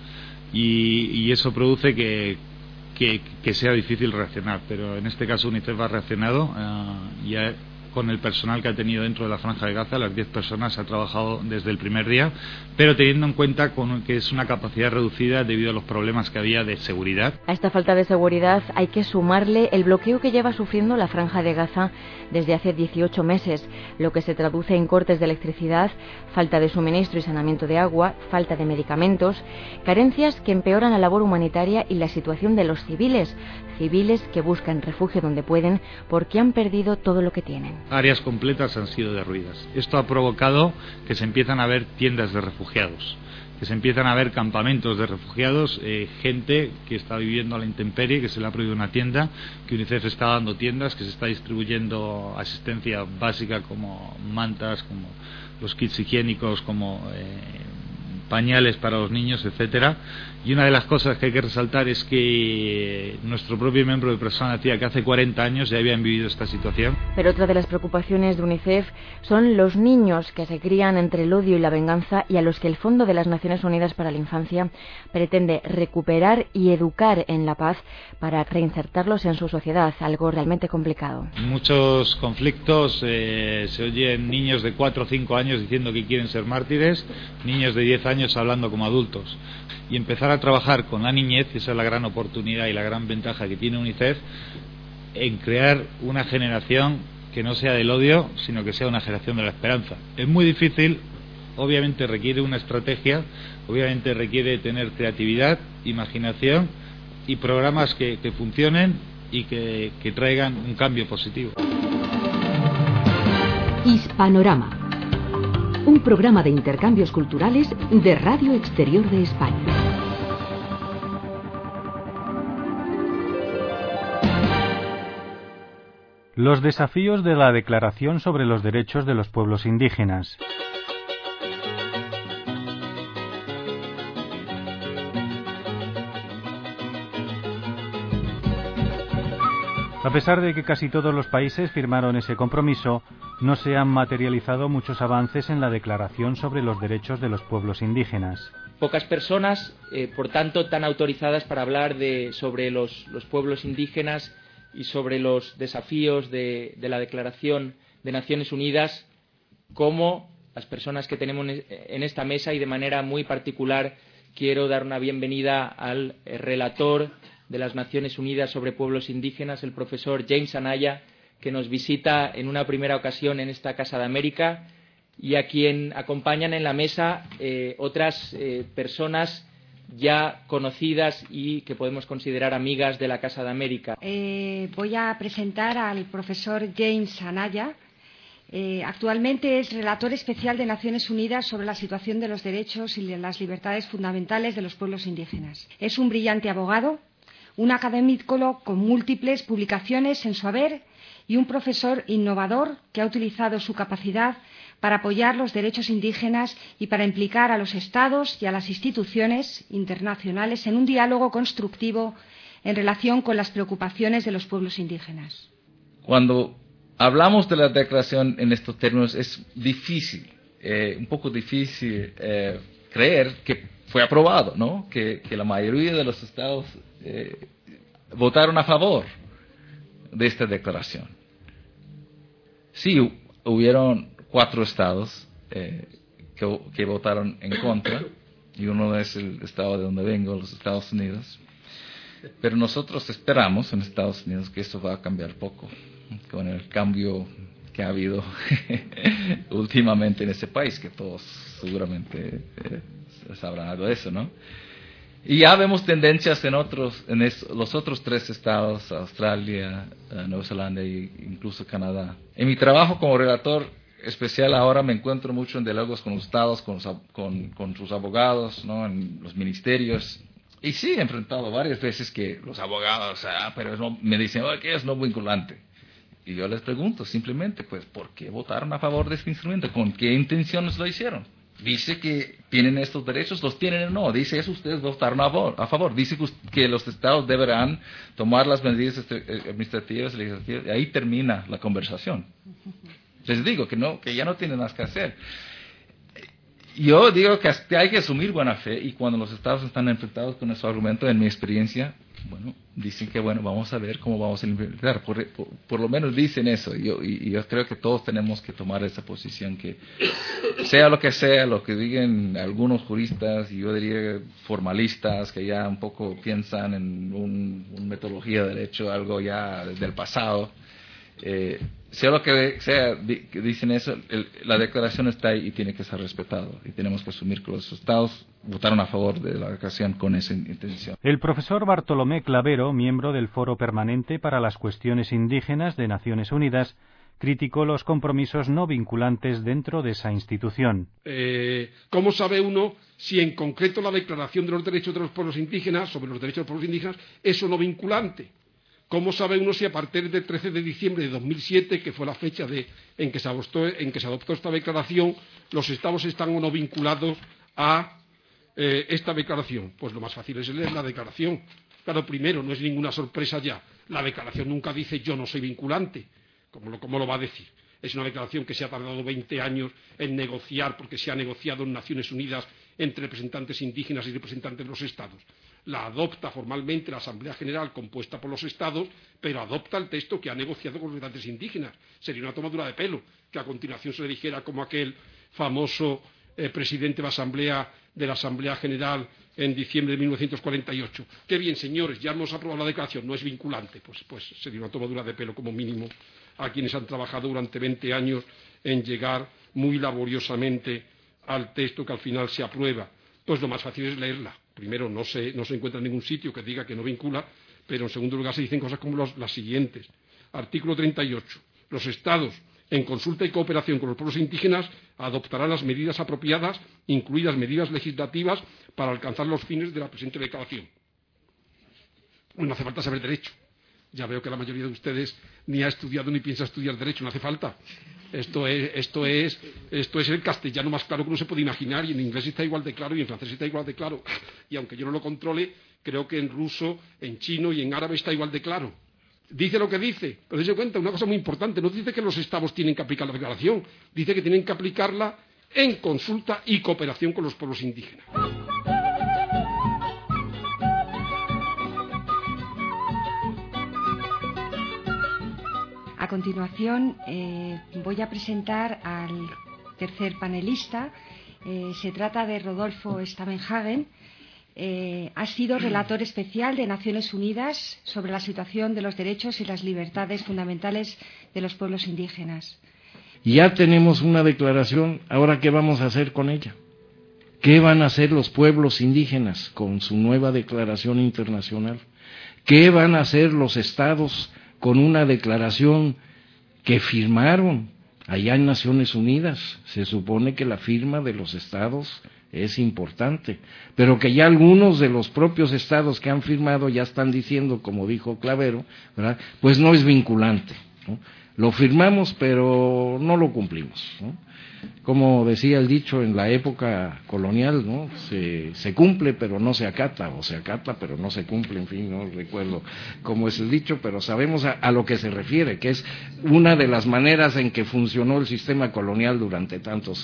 y eso produce que sea difícil reaccionar, pero en este caso UNICEF ha reaccionado con el personal que ha tenido dentro de la Franja de Gaza. Las 10 personas ha trabajado desde el primer día, pero teniendo en cuenta que es una capacidad reducida debido a los problemas que había de seguridad. A esta falta de seguridad hay que sumarle el bloqueo que lleva sufriendo la Franja de Gaza desde hace 18 meses, lo que se traduce en cortes de electricidad, falta de suministro y saneamiento de agua, falta de medicamentos, carencias que empeoran la labor humanitaria y la situación de los civiles que buscan refugio donde pueden porque han perdido todo lo que tienen. Áreas completas han sido derruidas. Esto ha provocado que se empiezan a ver tiendas de refugiados, que se empiezan a ver campamentos de refugiados, gente que está viviendo a la intemperie, que se le ha prohibido una tienda, que UNICEF está dando tiendas, que se está distribuyendo asistencia básica como mantas, como los kits higiénicos, como pañales para los niños, etcétera. Y una de las cosas que hay que resaltar es que nuestro propio miembro de personal decía que hace 40 años ya habían vivido esta situación. Pero otra de las preocupaciones de UNICEF son los niños que se crían entre el odio y la venganza y a los que el Fondo de las Naciones Unidas para la Infancia pretende recuperar y educar en la paz para reinsertarlos en su sociedad, algo realmente complicado. En muchos conflictos se oyen niños de 4 o 5 años diciendo que quieren ser mártires, niños de 10 años hablando como adultos. Y empezar a trabajar con la niñez, esa es la gran oportunidad y la gran ventaja que tiene UNICEF, en crear una generación que no sea del odio, sino que sea una generación de la esperanza. Es muy difícil, obviamente requiere una estrategia, obviamente requiere tener creatividad, imaginación y programas que funcionen y que traigan un cambio positivo. Hispanorama, un programa de intercambios culturales de Radio Exterior de España. Los desafíos de la Declaración sobre los Derechos de los Pueblos Indígenas. A pesar de que casi todos los países firmaron ese compromiso, no se han materializado muchos avances en la Declaración sobre los Derechos de los Pueblos Indígenas. Pocas personas, por tanto, tan autorizadas para hablar sobre los pueblos indígenas y sobre los desafíos de la Declaración de Naciones Unidas, como las personas que tenemos en esta mesa, y de manera muy particular quiero dar una bienvenida al relator de las Naciones Unidas sobre pueblos indígenas, el profesor James Anaya, que nos visita en una primera ocasión en esta Casa de América, y a quien acompañan en la mesa otras personas ya conocidas y que podemos considerar amigas de la Casa de América. Voy a presentar al profesor James Anaya. Actualmente es relator especial de Naciones Unidas sobre la situación de los derechos y las libertades fundamentales de los pueblos indígenas. Es un brillante abogado, un académico con múltiples publicaciones en su haber y un profesor innovador que ha utilizado su capacidad para apoyar los derechos indígenas y para implicar a los Estados y a las instituciones internacionales en un diálogo constructivo en relación con las preocupaciones de los pueblos indígenas. Cuando hablamos de la declaración en estos términos es difícil, un poco difícil creer que fue aprobado, ¿no? Que la mayoría de los estados votaron a favor de esta declaración. Sí, hubieron 4 estados que votaron en contra, y uno es el estado de donde vengo, los Estados Unidos. Pero nosotros esperamos en Estados Unidos que esto va a cambiar poco, con el cambio que ha habido últimamente en ese país, que todos seguramente sabrán algo de eso, ¿no? Y ya vemos tendencias en los otros 3 estados, Australia, Nueva Zelanda e incluso Canadá. En mi trabajo como relator especial ahora me encuentro mucho en diálogos con los estados, con sus abogados, ¿no? En los ministerios. Y sí, he enfrentado varias veces que los abogados, pero me dicen, ¿qué es no vinculante? Y yo les pregunto simplemente, pues, ¿por qué votaron a favor de este instrumento? ¿Con qué intenciones lo hicieron? dice que tienen estos derechos, los tienen o no. Dice eso, ustedes votaron a favor. Dice que los estados deberán tomar las medidas administrativas, legislativas, y ahí termina la conversación. Les digo que ya no tienen más que hacer. Yo digo que hay que asumir buena fe, y cuando los estados están enfrentados con ese argumento, en mi experiencia, bueno, dicen que bueno, vamos a ver cómo vamos a implementar. Por lo menos dicen eso. Y yo creo que todos tenemos que tomar esa posición, que sea, lo que digan algunos juristas, y yo diría formalistas, que ya un poco piensan en una metodología de derecho, algo ya del pasado. Sea lo que sea, que dicen eso, la declaración está ahí y tiene que ser respetado, y tenemos que asumir que los estados votaron a favor de la declaración con esa intención. El profesor Bartolomé Clavero, miembro del Foro Permanente para las Cuestiones Indígenas de Naciones Unidas, criticó los compromisos no vinculantes dentro de esa institución. ¿Cómo sabe uno si en concreto la Declaración de los Derechos de los Pueblos Indígenas, sobre los derechos de los pueblos indígenas, es o no vinculante? ¿Cómo sabe uno si a partir del 13 de diciembre de 2007, que fue la fecha en que se adoptó esta declaración, los estados están o no vinculados a esta declaración? Pues lo más fácil es leer la declaración. Claro, primero, no es ninguna sorpresa ya. La declaración nunca dice yo no soy vinculante. ¿Cómo lo va a decir? Es una declaración que se ha tardado 20 años en negociar, porque se ha negociado en Naciones Unidas entre representantes indígenas y representantes de los estados. La adopta formalmente la Asamblea General compuesta por los estados, pero adopta el texto que ha negociado con los representantes indígenas. Sería una tomadura de pelo que a continuación se le dijera, como aquel famoso presidente de la Asamblea General en diciembre de 1948. Qué bien, señores, ya hemos aprobado la declaración, no es vinculante. Pues sería una tomadura de pelo como mínimo a quienes han trabajado durante 20 años en llegar muy laboriosamente al texto que al final se aprueba. Pues lo más fácil es leerla. Primero, no se encuentra en ningún sitio que diga que no vincula, pero en segundo lugar se dicen cosas como las siguientes. Artículo 38. Los estados, en consulta y cooperación con los pueblos indígenas, adoptarán las medidas apropiadas, incluidas medidas legislativas, para alcanzar los fines de la presente declaración. Pues no hace falta saber derecho. Ya veo que la mayoría de ustedes ni ha estudiado ni piensa estudiar derecho, no hace falta. Esto es el castellano más claro que uno se puede imaginar, y en inglés está igual de claro y en francés está igual de claro. Y aunque yo no lo controle, creo que en ruso, en chino y en árabe está igual de claro. Dice lo que dice, pero dése cuenta, una cosa muy importante, no dice que los estados tienen que aplicar la declaración, dice que tienen que aplicarla en consulta y cooperación con los pueblos indígenas. A continuación voy a presentar al tercer panelista. Se trata de Rodolfo Stavenhagen. Ha sido relator especial de Naciones Unidas sobre la situación de los derechos y las libertades fundamentales de los pueblos indígenas. Ya tenemos una declaración, ¿ahora qué vamos a hacer con ella? ¿Qué van a hacer los pueblos indígenas con su nueva declaración internacional? ¿Qué van a hacer los estados con una declaración que firmaron allá en Naciones Unidas? Se supone que la firma de los estados es importante, pero que ya algunos de los propios estados que han firmado ya están diciendo, como dijo Clavero, ¿verdad? Pues no es vinculante, ¿no? Lo firmamos, pero no lo cumplimos, ¿no? Como decía el dicho en la época colonial, ¿no? Se cumple pero no se acata, o se acata pero no se cumple, en fin, no recuerdo cómo es el dicho, pero sabemos a lo que se refiere, que es una de las maneras en que funcionó el sistema colonial durante tantos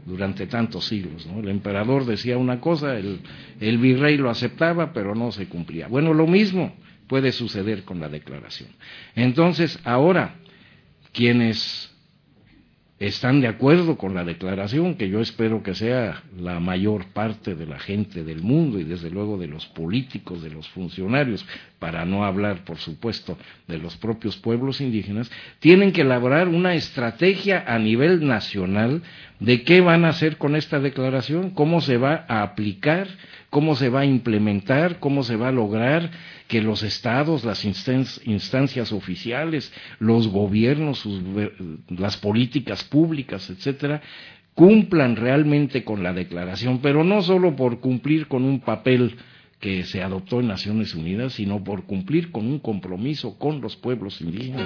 siglos, ¿no? El emperador decía una cosa, el virrey lo aceptaba, pero no se cumplía. Bueno, lo mismo puede suceder con la declaración. Entonces, ahora, quienes están de acuerdo con la declaración, que yo espero que sea la mayor parte de la gente del mundo y desde luego de los políticos, de los funcionarios, para no hablar, por supuesto, de los propios pueblos indígenas, tienen que elaborar una estrategia a nivel nacional de qué van a hacer con esta declaración, cómo se va a aplicar, cómo se va a implementar, cómo se va a lograr que los estados, las instancias oficiales, los gobiernos, las políticas públicas, etcétera, cumplan realmente con la declaración, pero no solo por cumplir con un papel que se adoptó en Naciones Unidas, sino por cumplir con un compromiso con los pueblos indígenas.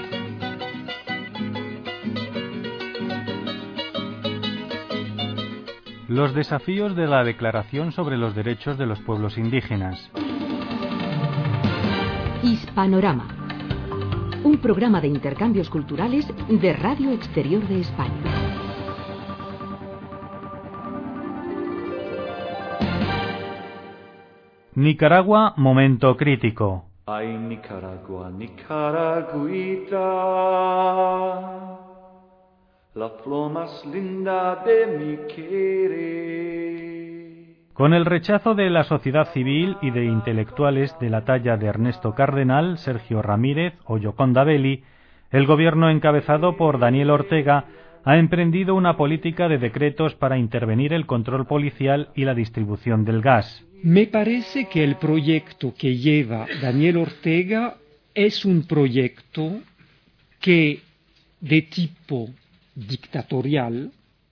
Los desafíos de la Declaración sobre los Derechos de los Pueblos Indígenas. Hispanorama, un programa de intercambios culturales de Radio Exterior de España. Nicaragua, momento crítico. Ay, Nicaragua, Nicaragüita, la flor más linda de mi querer. Con el rechazo de la sociedad civil y de intelectuales de la talla de Ernesto Cardenal, Sergio Ramírez o Yoconda Belli, el gobierno encabezado por Daniel Ortega ha emprendido una política de decretos para intervenir el control policial y la distribución del gas. Me parece que el proyecto que lleva Daniel Ortega es un proyecto que de tipo dictatorial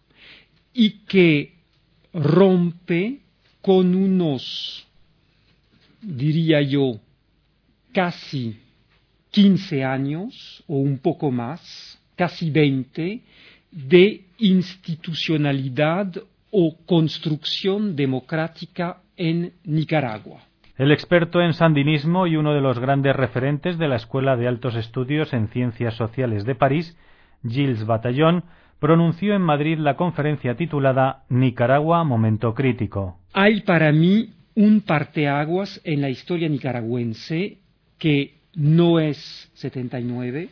y que rompe con unos, diría yo, casi 15 años o un poco más, casi 20, de institucionalidad o construcción democrática en Nicaragua. El experto en sandinismo y uno de los grandes referentes de la Escuela de Altos Estudios en Ciencias Sociales de París, Gilles Bataillon, pronunció en Madrid la conferencia titulada Nicaragua, momento crítico. Hay para mí un parteaguas en la historia nicaragüense que no es 79,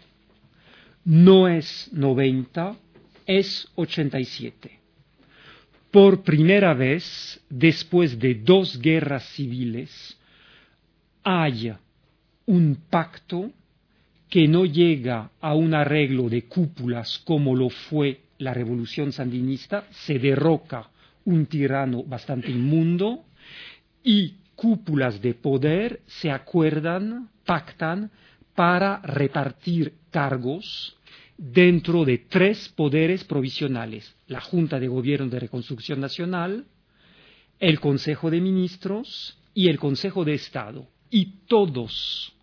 no es 90, es 87. Por primera vez, después de 2 guerras civiles, hay un pacto que no llega a un arreglo de cúpulas como lo fue la revolución sandinista, se derroca un tirano bastante inmundo y cúpulas de poder se acuerdan, pactan para repartir cargos dentro de 3 poderes provisionales: la Junta de Gobierno de Reconstrucción Nacional, el Consejo de Ministros y el Consejo de Estado. Y todos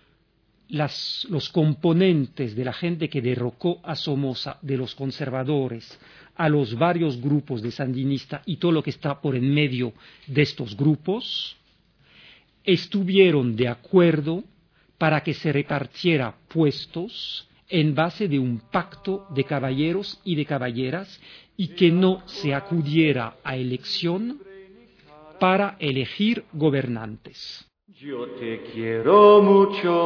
los componentes de la gente que derrocó a Somoza, de los conservadores a los varios grupos de sandinistas y todo lo que está por en medio de estos grupos, estuvieron de acuerdo para que se repartiera puestos en base de un pacto de caballeros y de caballeras y que no se acudiera a elección para elegir gobernantes. Yo te quiero mucho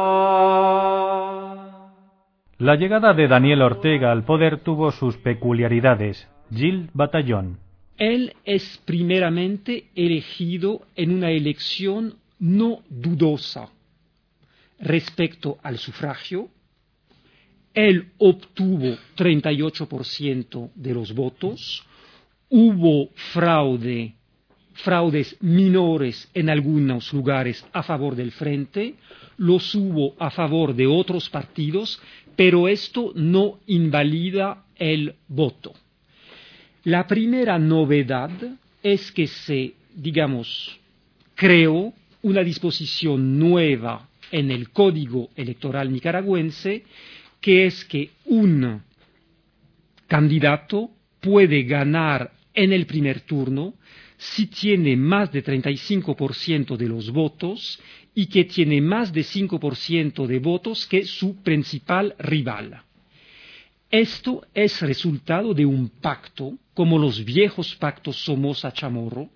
más. La llegada de Daniel Ortega al poder tuvo sus peculiaridades. Gilles Bataillon. Él es primeramente elegido en una elección no dudosa respecto al sufragio. Él obtuvo 38% de los votos, hubo fraudes menores en algunos lugares a favor del Frente, los hubo a favor de otros partidos, pero esto no invalida el voto. La primera novedad es que se, creó una disposición nueva en el Código Electoral nicaragüense, que es que un candidato puede ganar en el primer turno si tiene más de 35% de los votos y que tiene más de 5% de votos que su principal rival. Esto es resultado de un pacto, como los viejos pactos Somoza-Chamorro,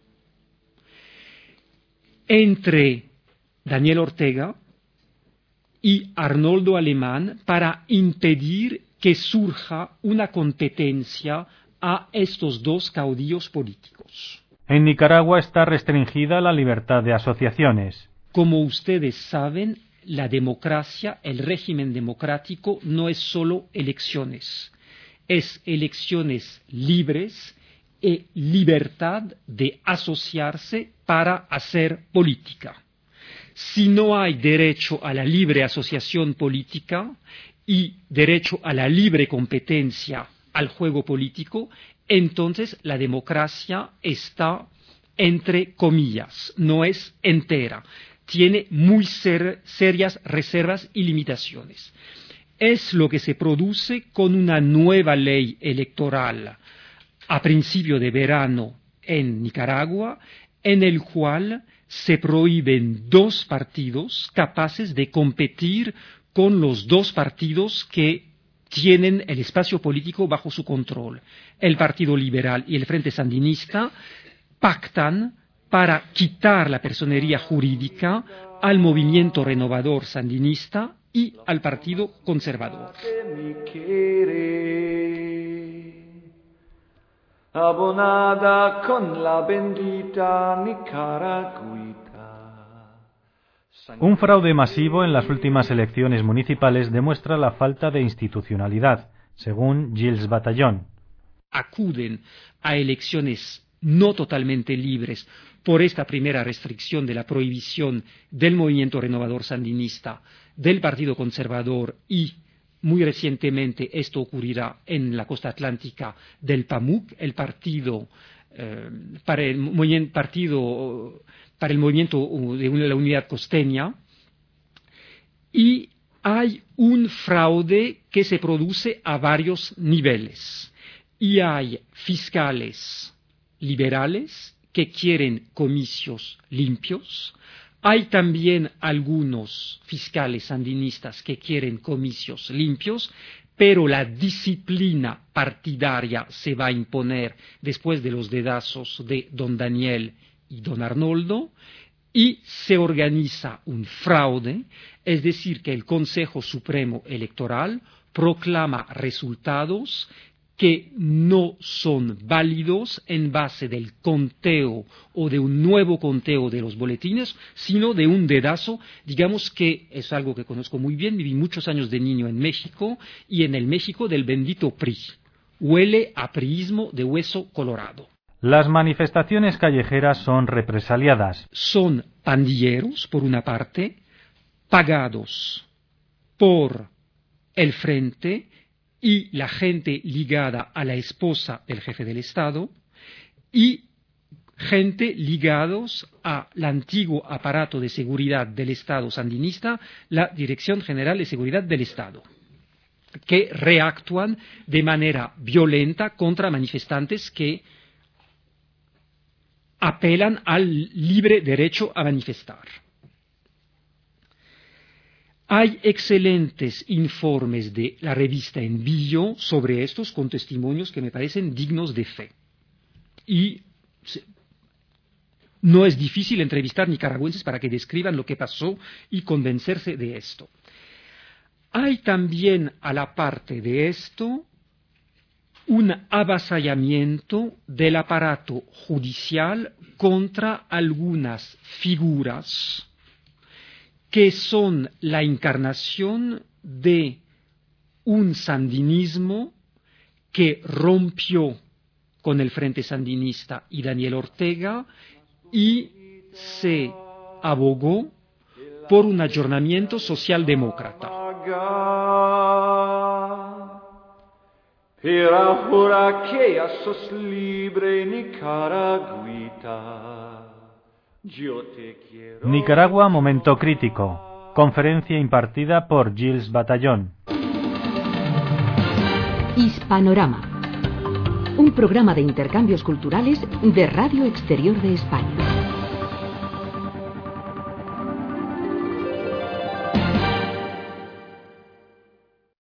entre Daniel Ortega y Arnoldo Alemán para impedir que surja una competencia a estos 2 caudillos políticos. En Nicaragua está restringida la libertad de asociaciones. Como ustedes saben, la democracia, el régimen democrático, no es solo elecciones, es elecciones libres y libertad de asociarse para hacer política. Si no hay derecho a la libre asociación política y derecho a la libre competencia al juego político, entonces la democracia está entre comillas, no es entera, tiene muy serias reservas y limitaciones. Es lo que se produce con una nueva ley electoral a principio de verano en Nicaragua, en el cual se prohíben 2 partidos capaces de competir con los 2 partidos que tienen el espacio político bajo su control. El Partido Liberal y el Frente Sandinista pactan para quitar la personería jurídica al Movimiento Renovador Sandinista y al Partido Conservador. Abonada con la bendita Nicaragüita. Un fraude masivo en las últimas elecciones municipales demuestra la falta de institucionalidad, según Gilles Bataillon. Acuden a elecciones no totalmente libres por esta primera restricción de la prohibición del Movimiento Renovador Sandinista, del Partido Conservador y, muy recientemente, esto ocurrirá en la costa atlántica, del PAMUC, el partido para el movimiento de la unidad costeña, y hay un fraude que se produce a varios niveles. Y hay fiscales liberales que quieren comicios limpios. Hay también algunos fiscales sandinistas que quieren comicios limpios, pero la disciplina partidaria se va a imponer después de los dedazos de don Daniel y don Arnoldo, y se organiza un fraude, es decir, que el Consejo Supremo Electoral proclama resultados que no son válidos en base del conteo o de un nuevo conteo de los boletines, sino de un dedazo, digamos que es algo que conozco muy bien, viví muchos años de niño en México, y en el México del bendito PRI. Huele a priismo de hueso colorado. Las manifestaciones callejeras son represaliadas. Son pandilleros, por una parte, pagados por el Frente y la gente ligada a la esposa del jefe del Estado, y gente ligados al antiguo aparato de seguridad del Estado sandinista, la Dirección General de Seguridad del Estado, que reactúan de manera violenta contra manifestantes que apelan al libre derecho a manifestar. Hay excelentes informes de la revista Envío sobre estos, con testimonios que me parecen dignos de fe. Y no es difícil entrevistar nicaragüenses para que describan lo que pasó y convencerse de esto. Hay también, a la parte de esto, un avasallamiento del aparato judicial contra algunas figuras que son la encarnación de un sandinismo que rompió con el Frente Sandinista y Daniel Ortega y se abogó por un ayornamiento socialdemócrata. Nicaragua, momento crítico. Conferencia impartida por Gilles Bataillon. Hispanorama. Un programa de intercambios culturales de Radio Exterior de España.